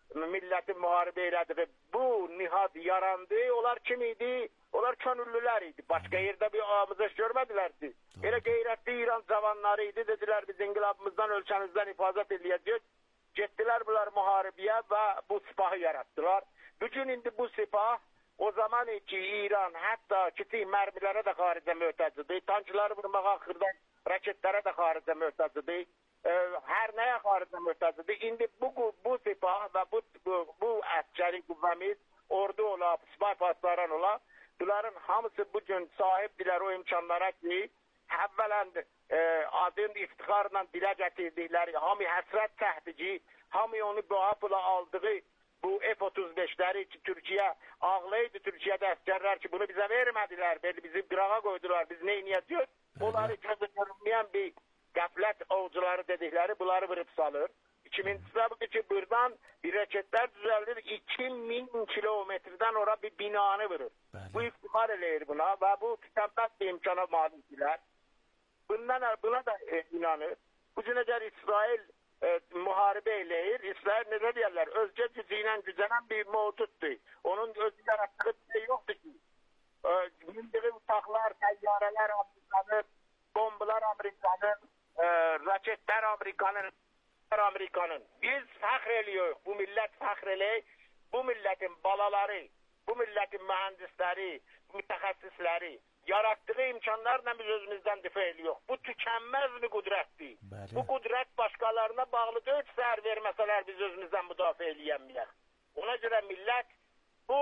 millətin müharibə elədiyi bu nihad yarandı. Onlar kim idi? Onlar könüllülər idi. Başqa yerdə bir ağımıza görmədilər ki. Elə qeyrətli İran cavanları idi. Dedilər biz inqilabımızdan, ölkəmizdən hifazət edəcəyik. Getdilər bunlar müharibəyə və bu sipahı yaratdılar. Bugün indi bu sipah o zaman ki İran hətta kiçik mərmilərə də xaricə möhtəcidir. Tankları vurmağa, xırdan raketlərə də xaricə möhtəcidir. E, hər nəyə xaricə möhtəcidir. İndi bu, bu sipah və bu, bu, bu əskəri qüvvəmiz, ordu ola, sipah pasdaran ola, bunların hamısı bugün sahibdirlər o imkanlara ki, əvvələn e, adın iftixarla dilə gətirdikləri, hamı həsrət təhdici, hamı onu bu aldığı bu F otuz beşləri ki, Türkiyə ağlaydı, Türkiyədə əskərlər ki, bunu bizə vermədilər, bizi qırağa qoydular, biz nə inəyəcəyik? Onları gözə görünməyən bir qəflət ovcuları dedikləri, bunları vırıb salır. İkincisi budur ki, buradan bir raketlər düzəldir, iki min kilometrdən ora bir binanı vurur. Bəli. Bu iftixar eləyir buna və bu tükənməz bir imkana malikdirlər. Bundan, buna da e, inanır. Bu cür əgər İsrail e, müharibə eləyir, İsrail necə deyərlər, özgə gücü ilə gücənən bir mevcuddur. Onun özü yaratdığı bir şey yoxdur ki. E, mindiği uçaqlar, təyyarələr Amerikanın, bombalar Amerikanın, e, raketlər Amerikanın, Amerikanın. Biz fəxr eləyirik, bu millət fəxr eləyik, bu millətin balaları, bu millətin mühəndisləri, mütəxəssisləri yaratdığı imkanlarla biz özümüzdən difa edirik. Bu tükənməz bir qudrətdir. Bəli. Bu qudrət başqalarına bağlı deyil, səhər verməsələr biz özümüzdən müdafiə eləyəməyək. Ona görə millət bu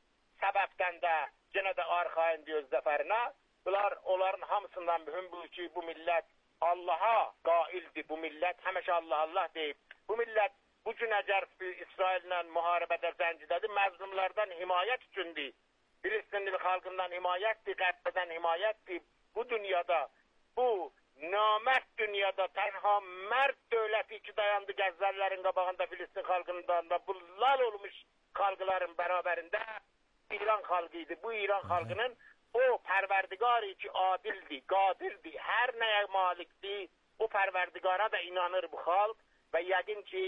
səbəbdən də yenə də arxayındır öz zəfərinə. Bunlar onların hamısından mühüm bu ki, bu millət Allaha qaildir. Bu millət həmişə Allah Allah deyib. Bu millət bu gün əgər İsraillə müharibədə zəncirədir, məzlumlardan himayət üçündür. Filistinli xalqından himayətdir, Qərbdən himayətdir. Bu dünyada, bu namərd dünyada tənha mərd dövləti ki dayandı Qəzzəlilərin qabağında, Filistin xalqından da bu lal olmuş xalqların bərabərində İran xalqı idi. Bu İran xalqının o pərverdigarı ki adildir, qadirdir, hər nəyə malikdir, o pərverdigara da inanır bu xalq və yəqin ki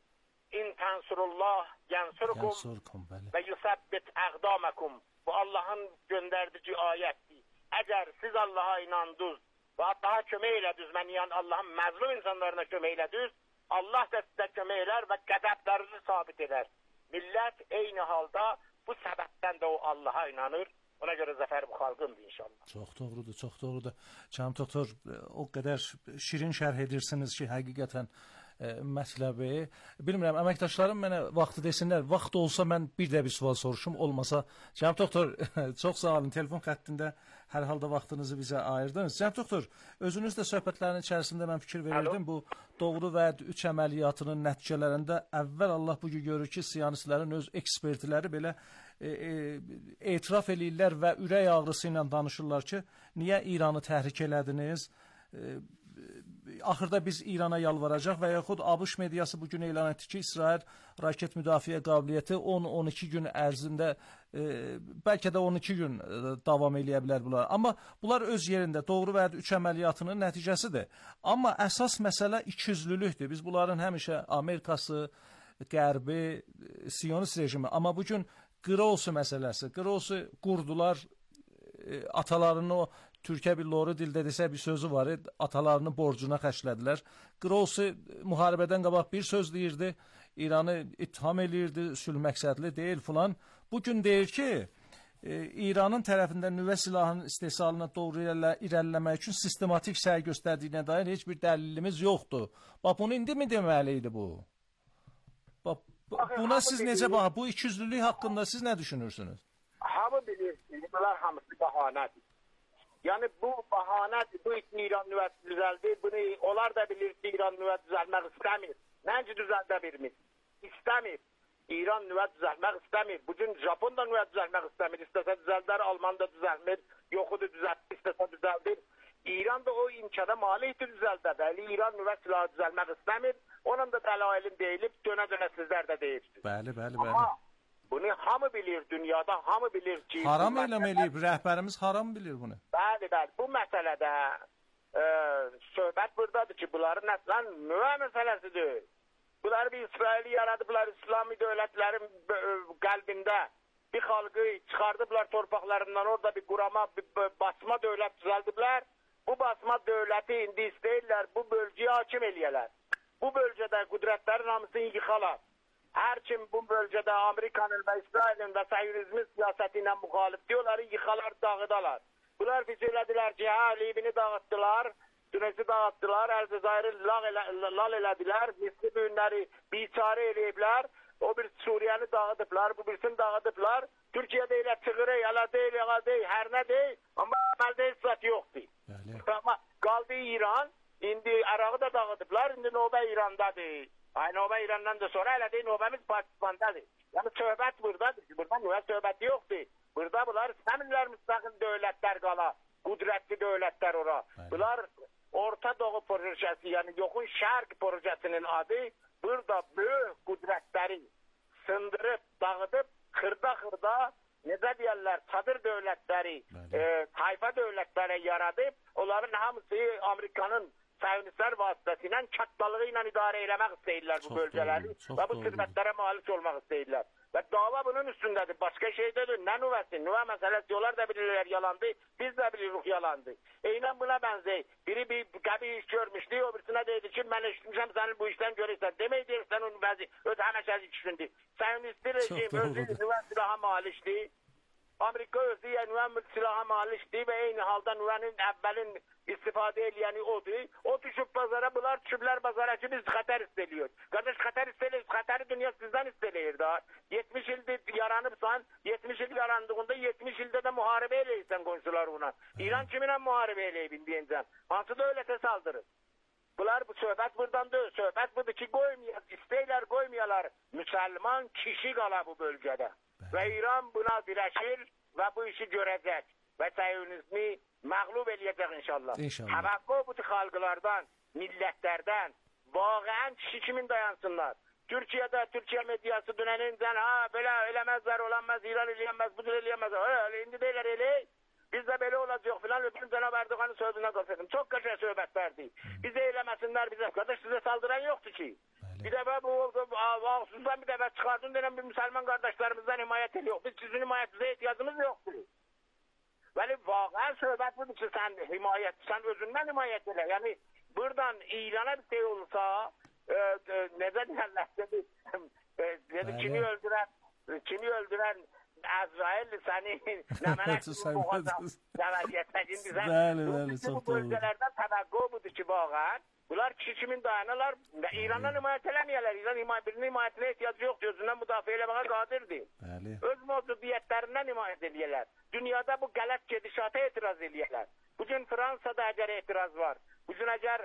in tansurullah yansurkum və yusabbit əqdamakum. Bu Allahın göndərdici ayətdir. Əgər siz Allaha inandınız və Allaha kömək elədiniz, mən yəni Allahın məzlum insanlarına kömək elədiniz, Allah da sizə kömək elər və qədəblərinizi sabit edər. Millət eyni halda bu səbəbdən də o Allaha inanır. Ona görə zəfər bu xalqındır inşallah. Çox doğrudur, çox doğrudur. Cənab doktor, o qədər şirin şərh edirsiniz ki, həqiqətən e, mətləbi. Bilmirəm, əməkdaşlarım mənə vaxtı desinlər. Vaxt olsa mən bir də bir sual soruşum, olmasa. Cənab doktor, çox sağ olun. Telefon xəttində hər halda vaxtınızı bizə ayırdınız. Cənab doktor, özünüz də söhbətlərin içərisində mən fikir verirdim. Alo? Bu Doğru Vəd üç əməliyyatının nəticələrində əvvəl Allah bu gün görür ki, siyonistlərin öz ekspertləri belə e, e, etiraf eləyirlər və ürək ağrısı ilə danışırlar ki, niyə İranı təhrik elədiniz? E, axırda biz İrana yalvaracaq və yaxud ABŞ mediası bugün elan etdi ki, İsrail raket müdafiə qabiliyyəti on on iki gün ərzində, e, bəlkə də on iki gün e, davam eləyə bilər bunlar. Amma bunlar öz yerində Doğru Vəd üç əməliyyatının nəticəsidir. Amma əsas məsələ ikiyüzlülükdür. Biz bunların həmişə Amerikası, Qərbi, Siyonist rejimi, amma bugün Qırosu məsələsi, Qırosu qurdular, e, atalarını o Türkiyə bir loru dildə desə bir sözü var, atalarını borcuna xərclədilər. Qırosu müharibədən qabaq bir söz deyirdi, İranı ittiham eləyirdi, sülh məqsədli deyil filan. Bugün deyir ki, e, İranın tərəfindən nüvə silahının istehsalına doğru irəliləmək üçün sistematik səy göstərdiyinə dair heç bir dəlilimiz yoxdur. Bax, bunu indi mi deməli idi bu? Bax, buna siz necə baxın? Bu ikiyüzlülük haqqında siz nə düşünürsünüz? Hamı bilir ki, bunlar hamısı bahanədir. Yəni bu bahanədir, bu iki İran nüvəsi düzəldir, bunu onlar da bilir ki, İran nüvə düzəlmək istəmir. Məncə düzəldə bilmir, istəmir. İran nüvə düzəlmək istəmir. Bugün Japon da nüvə düzəlmək istəmir, istəsə düzəldər, Alman da düzəlmir, yoxudur düzəldir, istəsə düzəldir. İran da o imkana malikdir düzəldə, bəli, İran nüvə silahı düzəlmək istəmir, onun da dəlailin deyilib, dönə-dönə sizlər də deyirsiniz. Bəli, bəli, bəli. Amma bunu hamı bilir, dünyada hamı bilir ki... Haram eləməliyib, rəhbərimiz haram bilir bunu. Bəli, bəli, bu məsələdə e, söhbət buradadır ki, bunların əslən nüvə məsələsidir. Bunlar bir İsraili yaradıblar, İslami dövlətlərin qəlbində bir xalqı çıxardıblar torpaqlarından, orada bir qurama, bir basma dövlət düzəldiblər. Bu basma dövləti indi istəyirlər bu bölgəyə hakim eləyələr. Bu bölgədə qüdrətlərin hamısını yıxalar. Hər kim bu bölgədə Amerikanın və İsrailin və Siyonizmin siyasəti ilə müxalif diyorları yıxalar, dağıdalar. Bunlar fikirlədilər ki, hə, Libini dağıtdılar, Tunisi dağıtdılar, Əl-Cəzairi lal elədilər, misli büyünləri biçarə eləyiblər, o bir Suriyəni dağıdıblar, bu birisini dağıdıblar. Türkiye'de elə çığırı, elə deyil, elə deyil, hər nə deyil, amma əməldə heç zat yoxdur. Amma qaldı İran, indi Ərağı da dağıdıblar, indi növbə İrandadır. Ay növbə İrandan da sonra elə deyil, növbəmiz Pakistandadır. Yəni söhbət buradadır ki, burada növbə söhbəti yoxdur. Burada bunlar istəmirlər müstəqil dövlətlər qala, qudrətli dövlətlər ora. Bunlar Orta Doğu projesi, yani Yoxun Şərq projesinin adı, burada böyük qudrətləri sındırıb, dağıdıb, xırda-xırda, necə deyərlər, çadır dövlətləri, e, tayfa dövlətləri yaradıb, onların hamısı Amerikanın Siyonistlər vasitəsilə çatdalığı ilə idarə eləmək istəyirlər bu bölgələri və bu sirvətlərə malik olmaq istəyirlər. Və dava bunun üstündədir, başqa şeydədir, nə nüvəsi, nüvə məsələsi, onlar da bilirlər yalandı, biz də bilirik yalandı. Eynən buna bənzək, biri bir qəbi iş görmüşdü, o birisine deyildi ki, mən eşitmişəm sənin bu işdən görürsən, demək deyirsən onun vəzi, öz həməşəzi kişisindi. Siyonistli rejim özü nüvə silaha malikdir. Amerika özü nüvə silaha malikdir və eyni halda nüvənin əvvəlin istifadə eləyəni odur. O düşüb bazara, bunlar düşüblər bazara ki, biz xətər istəyiyoruz. Qardaş, xətər istəyiyoruz, xətəri dünya sizdən istəyir da. yetmiş ildir yaranıbsan, yetmiş il yarandığında yetmiş ildə də müharibə eləyirsən qonşular buna. İran kiminlə müharibə eləyib indiyəcən? Hansı dövlətə saldırır? Bunlar bu söhbət buradandır. Söhbət budur ki, qoymayaq, istəyirlər qoymayalar. Müsəlman kişi qala bu bölgədə. Və İran buna birləşir və bu işi görəcək. Və Siyonizmi məğlub eləyəcək inşallah. Təvəqqə budur xalqlardan, millətlərdən, vaqəən kişi kimin dayansınlar. Türkiye'de, Türkiye medyası döneninden, ha böyle eləməzlər, olanmaz, İran eləyəməz, budur eləyəməz. Öyle, indi deyirlər elə. Biz de böyle olacaq filan, öpün Cenab-ı Erdoğan'ın sözüne kalsaydım. Çok kaça söhbətlərdi. Bize eylemesinler, bize. Kardeş, size saldıran yoktu ki. Bir defa bu ağusuzdan bir defa çıkardın denen bir Müslüman kardeşlerimizden himayet ediyor. Biz sizin himayetinize ihtiyacımız yoktu. Vəli vaqəən söhbət budur ki, sən himayət, sən özündən himayət elə. Yəni, buradan İrana bir şey olsa, e, e, necə deyərlər, dedi, e, dedi kimi öldürən, kimi öldürən Əzrail səni nə mənə boğacaq, dəvəziyyətə indi sən. Bu bölgələrdən təvəqqə budur ki, vaqəən, bunlar kişi kimin dayanırlar, İrandan himayət eləməyələr, İran himayət, birinin himayətinə ehtiyacı yoxdur, özündən müdafiə eləməyə qadirdir. Öz mövcudiyyətlərindən himayət eləyərlər. Dünyada bu qələt gedişata etiraz eləyərlər. Bugün Fransada əgər etiraz var, bugün əgər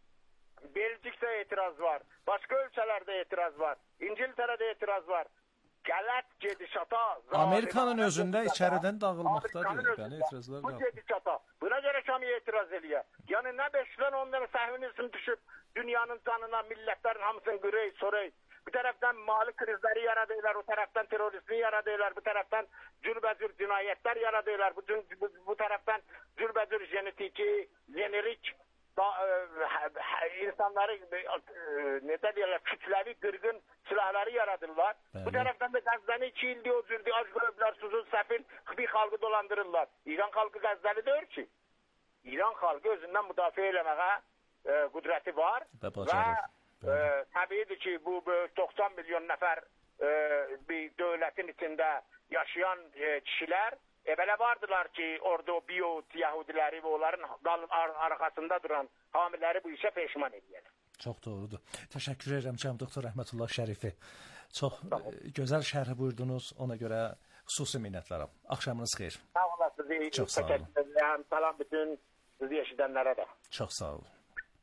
Belçikdə etiraz var, başqa ölkələrdə etiraz var, İngiltərədə etiraz var. Qələt gedişata... Amerikanın özündə içəridən dağılmaqdadır, yəni etirazlar qalır. Bu gedişata, buna görə Şamiyə etiraz eləyər. Yəni nə beşdən ondan səhvinizm düşüb dünyanın canına, millətlərin hamısını qırey, sorey. Bir tərəfdən mali krizləri yaradırlar, o tərəfdən teröristliyi yaradırlar, bu tərəfdən cürbəcür cinayətlər yaradırlar, bu, bu, bu tərəfdən cürbəcür genetiki, generik da, e, insanları e, necə deyirlər, kütləvi, qırğın silahları yaradırlar. Bəli. Bu tərəfdən də Qəzdəni iki ildir o cürdür, ac qoyublar, susuz, səfil, bir xalqı dolandırırlar. İran xalqı Qəzdəli deyir ki, İran xalqı özündən müdafiə eləməyə e, qüdrəti var və e, təbiidir ki, bu doxsan milyon nəfər e, bir dövlətin içində yaşayan e, kişilər e, belə vardılar ki, orada o biyot yahudiləri və onların arxasında duran hamiləri bu işə peşman edirlər. Çox doğrudur. Təşəkkür edirəm cənab doktor Rəhmətullah Şərifi. Çox gözəl şərh buyurdunuz. Ona görə xüsusi minnətdaram. Axşamınız xeyir. Sağ olasınız. Çox sağ olun. Salam bütün sizi eşidənlərə də. Çox sağ olun.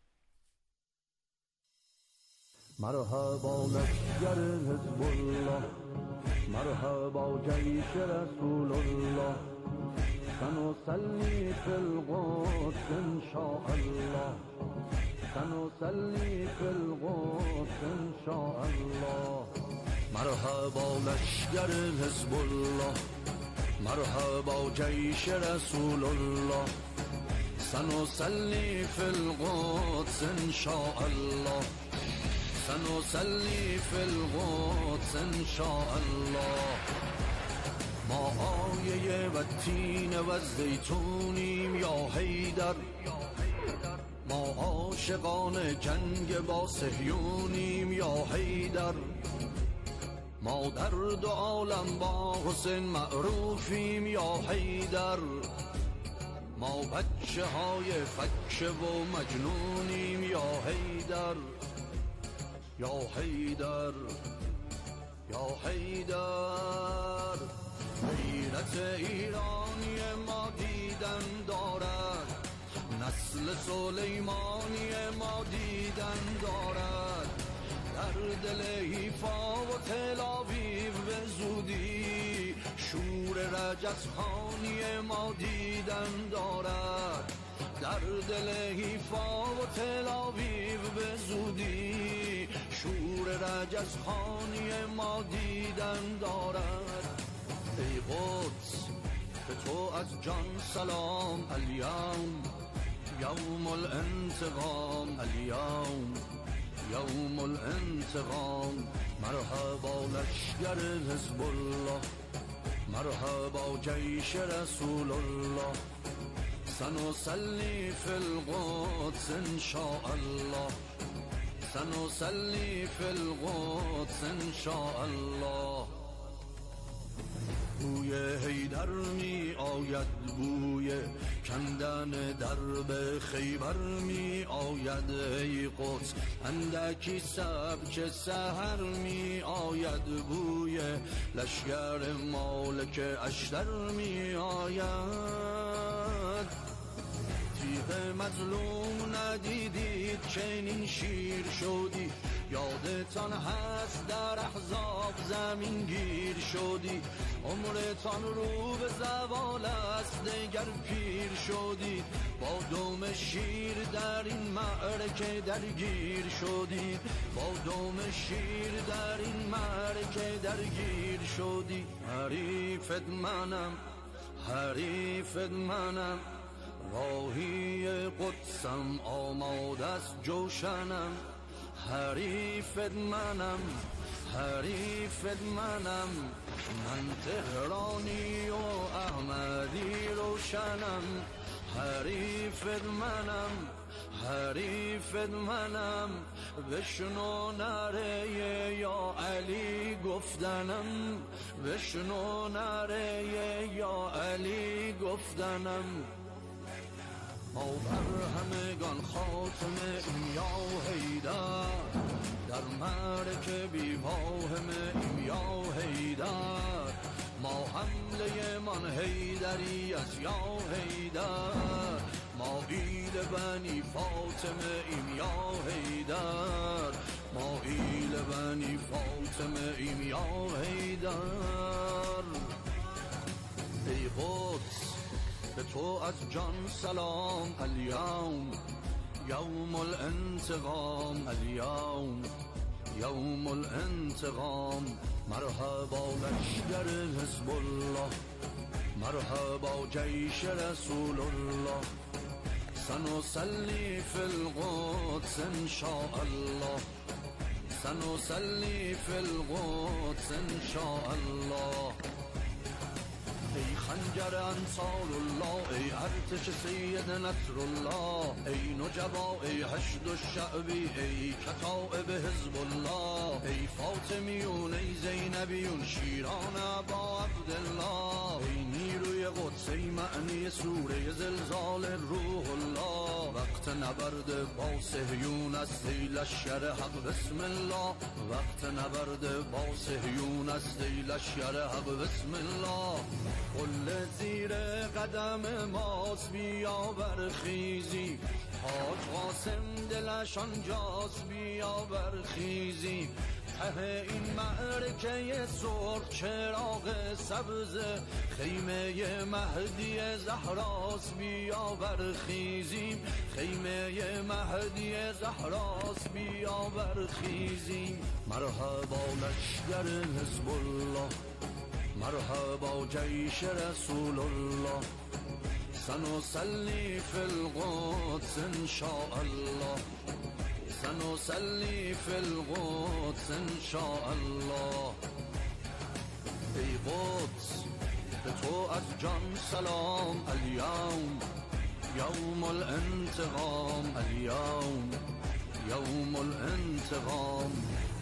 مرحبا لشکر حزب الله مرحبا جیش رسول الله سنصلي في القدس إن شاء الله سنصلي في القدس إن شاء الله مرحبا لشکر حزب الله مرحبا جیش رسول الله سنصلي في القدس إن شاء الله سنصلي في القدس ان شاء الله. ما آیه و تین و زیتونیم یا حیدر، ما عاشقان جنگ با صهیونیم یا حیدر. ما در دو عالم با حسین معروفیم یا حیدر. ما بچه های فکه و مجنونیم یا حیدر یا حیدر یا حیدر. غیرت ایرانی ما دیدن دارد، نسل سلیمانی ما دیدن دارد. در دل حیفا و تل آویو به زودی شور رجزخانی ما دیدن دارد. در دل حیفا و تل آویو به زودی شور رجزخانی ما دیدن دارد. ای قدس به تو از جان سلام، الیوم یوم الانتقام، الیوم یوم الانتقام. مرحبا لشگر حزب الله، مرحبا جیش رسول الله. سنصلي في القدس ان شاء الله، سنصلي في القدس ان شاء الله. بوی حیدر می آید، بوی کندن درب خیبر می آید. ای قدس اندکی سبک سحر می آید، بوی لشگر مالک اشتر می آید. تیغ مظلوم ندیدید چنین شیر شدی، یادتان هست در احزاب زمین گیر شدی. عمرتان رو به زوال است دگر پیر شدید، با دم شیر در این معرکه درگیر شدید، با دم شیر در این معرکه درگیر شدید. حریفت منم، حریفت منم، راهی قدسم آماده است جوشنم. حریفت منم، حریفت منم، من تهرانی و احمدی روشنم. حریفت منم، حریفت منم، بشنو نره یا علی گفتنم، بشنو نره یا علی گفتنم. ما بر همگان خاتمه ایم یا حیدر، در معرکه بی واهم ایم یا حیدر. ما حمله من حیدری است یا حیدر، ما ایل بنی فاطمه ایم یا حیدر، ما ایل بنی فاطمه ایم یا حیدر. ای قدس به تو از جان سلام، الیوم یوم الانتقام، الیوم یوم الانتقام. مرحبا لشگر حزب الله، مرحبا جیش رسول الله. سنصلي في القدس ان شاء الله، سنصلي في القدس ان شاء الله. ای خنجر انصار الله، ای ارتش سید نصر الله، ای نجبا، ای حشد الشعبی، ای کتائب حزب الله، ای فاطمیون، ای زینبیون، شیران ابا عبدالله، ای نیروی قدس، ای معنی سوره زلزال روح الله. وقت نبرد با صهیون است ای لشکر حق بسم الله، وقت نبرد با صهیون است ای لشکر حق بسم الله. قل زیر قدم ماست بیا برخیزی، حاج قاسم دلش آنجاست بیا برخیزی. ته این معرکه سرخ چراغ سبز خیمه مهدی زهراست بیا برخیزیم، خیمه مهدی زهراست بیا برخیزیم. مرحبا لشگر حزب الله، مرحبا جیش رسول الله. سنصلي في القدس ان شاء الله، سنصلي في القدس إن شاء الله ای قدس به تو از جان سلام اليوم يوم الانتقام اليوم يوم الانتقام.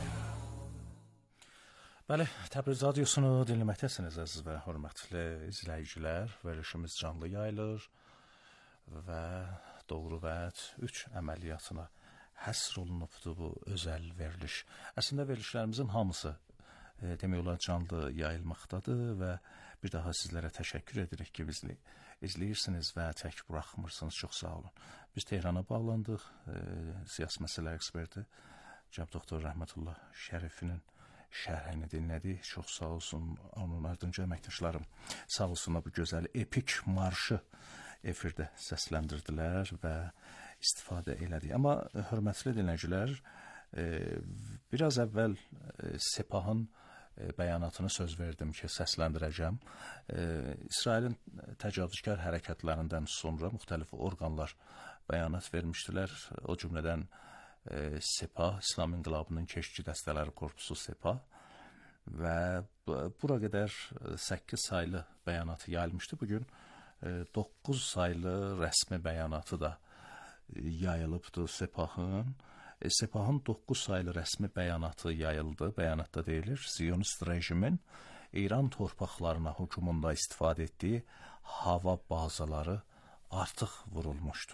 Bəli, Təbriz radiosunu dinləməkdəsiniz əziz və hörmətli izləyicilər. Verilişimiz canlı yayılır və Doğru Vəd üç əməliyyatına həsr olunubdur bu özəl veriliş. Əslində verilişlərimizin hamısı e, demək olar canlı yayılmaqdadır və bir daha sizlərə təşəkkür edirik ki, bizi izləyirsiniz və tək buraxmırsınız. Çox sağ olun. Biz Tehrana bağlandıq. E, siyasi məsələlər eksperti cənab doktor Rəhmətullah Şərifinin şərhini dinlədik. Çox sağ olsun onun ardınca əməkdaşlarım. Sağ olsunlar bu gözəl epik marşı efirdə səsləndirdilər və istifadə elədik. Amma hörmətli dinləyicilər, e, biraz əvvəl e, Sepahın e, bəyanatını söz verdim ki, səsləndirəcəm. E, İsrailin təcavüzkar hərəkətlərindən sonra müxtəlif orqanlar bəyanat vermişdilər. O cümlədən e, Sepah, İslam İnqilabının Keşikçi Dəstələri Korpusu Sepah və bura qədər səkkiz saylı bəyanatı yayılmışdı. Bugün doqquz saylı rəsmi bəyanatı da yayılıbdır Sepahın. E, Sepahın doqquz saylı rəsmi bəyanatı yayıldı. Bəyanatda deyilir, Zionist rejimin İran torpaqlarına hücumunda istifadə etdiyi hava bazaları artıq vurulmuşdu.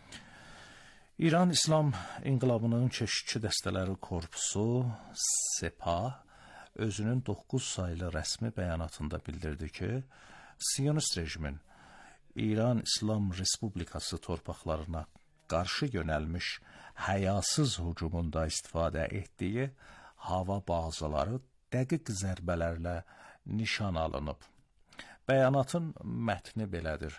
İran İslam İnqilabının Keşikçi Dəstələri Korpusu Sepah özünün doqquz saylı rəsmi bəyanatında bildirdi ki, Zionist rejimin İran İslam Respublikası torpaqlarına qarşı yönəlmiş həyasız hücumunda istifadə etdiyi hava bazaları dəqiq zərbələrlə nişan alınıb. Bəyanatın mətni belədir.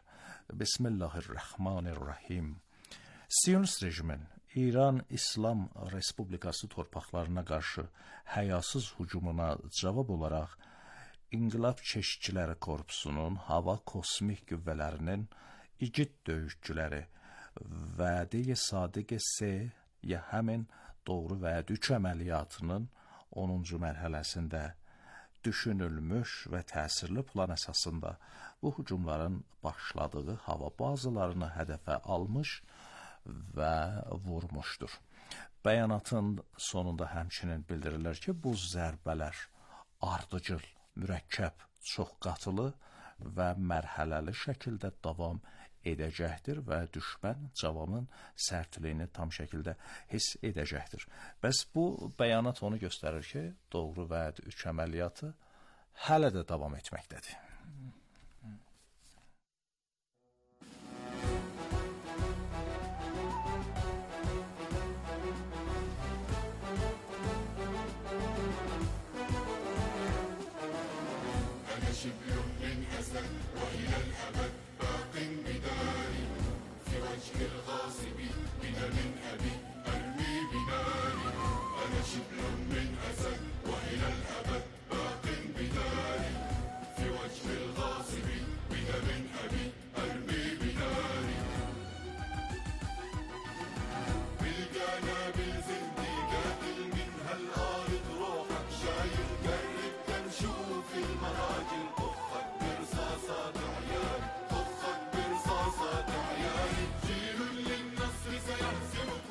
Bismillahirrahmanirrahim. Zionist rejimin İran İslam Respublikası torpaqlarına qarşı həyasız hücumuna cavab olaraq İnqilab Keşikçiləri Korpusunun hava kosmik qüvvələrinin igid döyüşçüləri Vədi Sadiq S ya həmin Doğru Vəd üç əməliyyatının onuncu mərhələsində düşünülmüş və təsirli plan əsasında bu hücumların başladığı hava bazalarını hədəfə almış və vurmuşdur. Bəyanatın sonunda həmçinin bildirilir ki, bu zərbələr ardıcıl, mürəkkəb, çox qatılı və mərhələli şəkildə davam edəcəkdir və düşmən cavabın sərtliyini tam şəkildə hiss edəcəkdir. Bəs bu bəyanat onu göstərir ki, Doğru Vəd üç əməliyyatı hələ də davam etməkdədir. شبل من أسد وإلى الأبد باق بداري في وجه الغاصب بنا من أبي أرمي بناري أنا شبل من أسد وإلى الأبد باق بداري في وجه الغاصب بنا من أبي أرمي بناري بالجنابل زندي قاتل منها الأرض روحك شايل جرب تنشوف المراجل طخك برصاصات عياري طخك برصاصات عياري جيل للنصر سيهزمه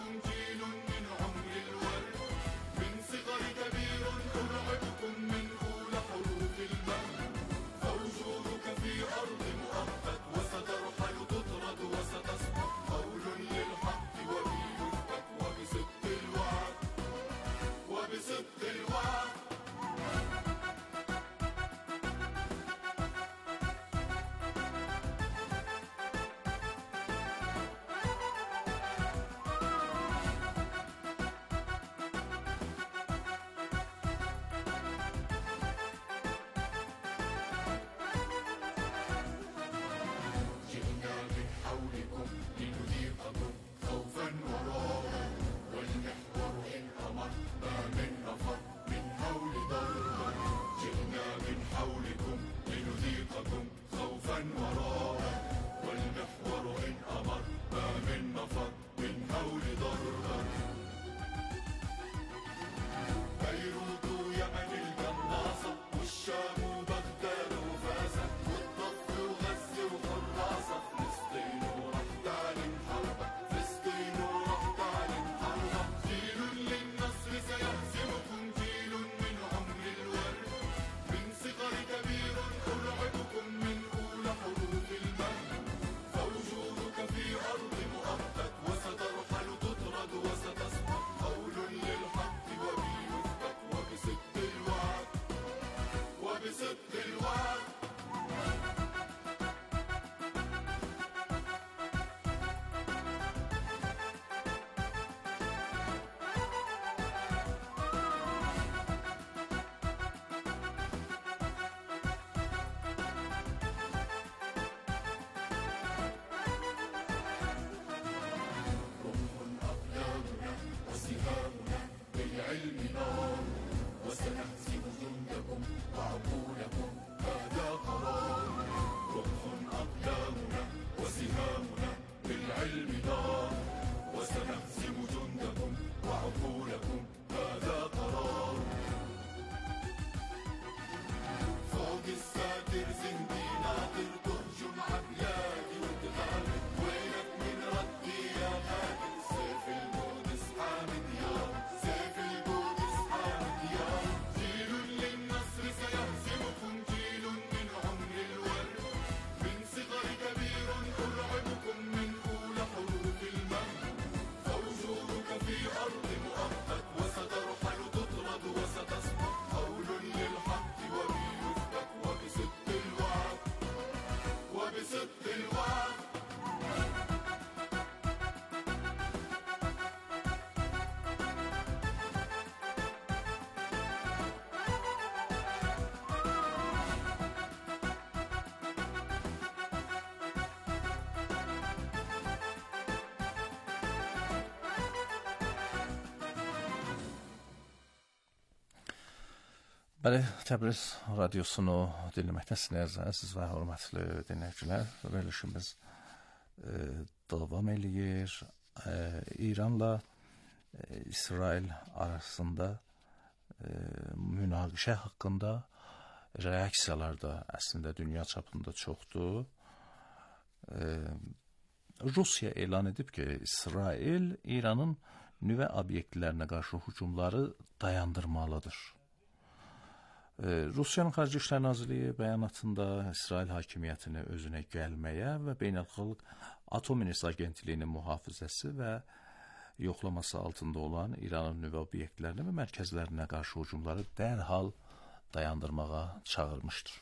Bəli, Təbriz radiosunu dinləməkdəsiniz, əziz və hörmətli dinləyicilər. Verilişimiz e, davam eləyir. E, İranla e, İsrail arasında e, münaqişə haqqında reaksiyalar da əslində dünya çapında çoxdur. E, Rusiya elan edib ki, İsrail İranın nüvə obyektlərinə qarşı hücumları dayandırmalıdır. Rusiyanın Xarici İşlər Nazirliyi bəyanatında İsrail hakimiyyətini özünə gəlməyə və Beynəlxalq Atom Enerjisi Agentliyinin mühafizəsi və yoxlaması altında olan İranın nüvə obyektlərinə və mərkəzlərinə qarşı hücumları dərhal dayandırmağa çağırmışdır.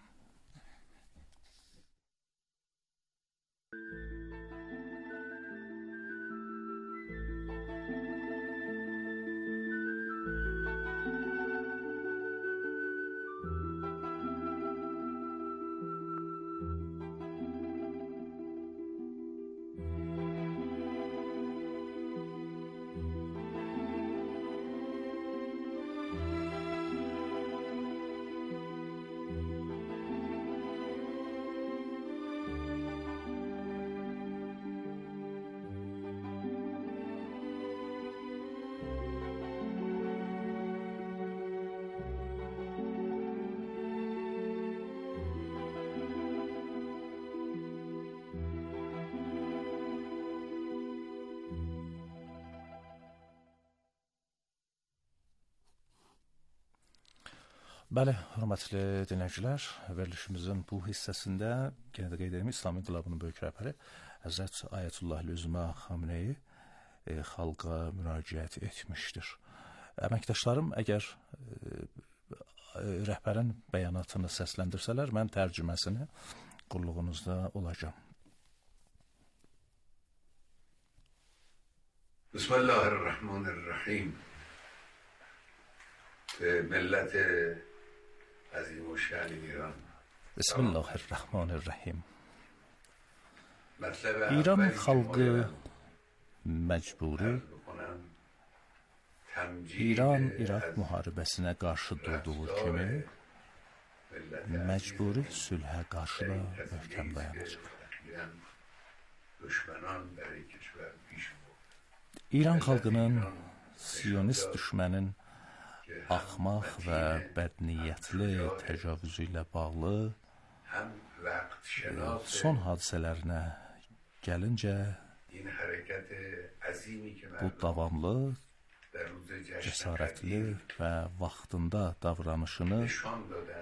Bəli, hörmətli dinləyicilər, verilişimizin bu hissəsində yenə də qeyd edim, İslam İnqilabının böyük rəhbəri Həzrət Ayətullah Lüzma Xameneyi e, xalqa müraciət etmişdir. Əməkdaşlarım, əgər e, rəhbərin bəyanatını səsləndirsələr, mən tərcüməsini qulluğunuzda olacağım. Bismillahirrahmanirrahim. Millət عظیم و شأن ایران بسم الله الرحمن الرحیم. İran xalqı məcburi İran-İraq müharibəsinə qarşı durduğu kimi məcburi sülhə qarşı da möhkəm dayanacaq. İran xalqının Siyonist düşmənin axmaq və bədniyyətli təcavüzü ilə bağlı son hadisələrinə gəlincə bu davamlı, cəsarətli və vaxtında davranışını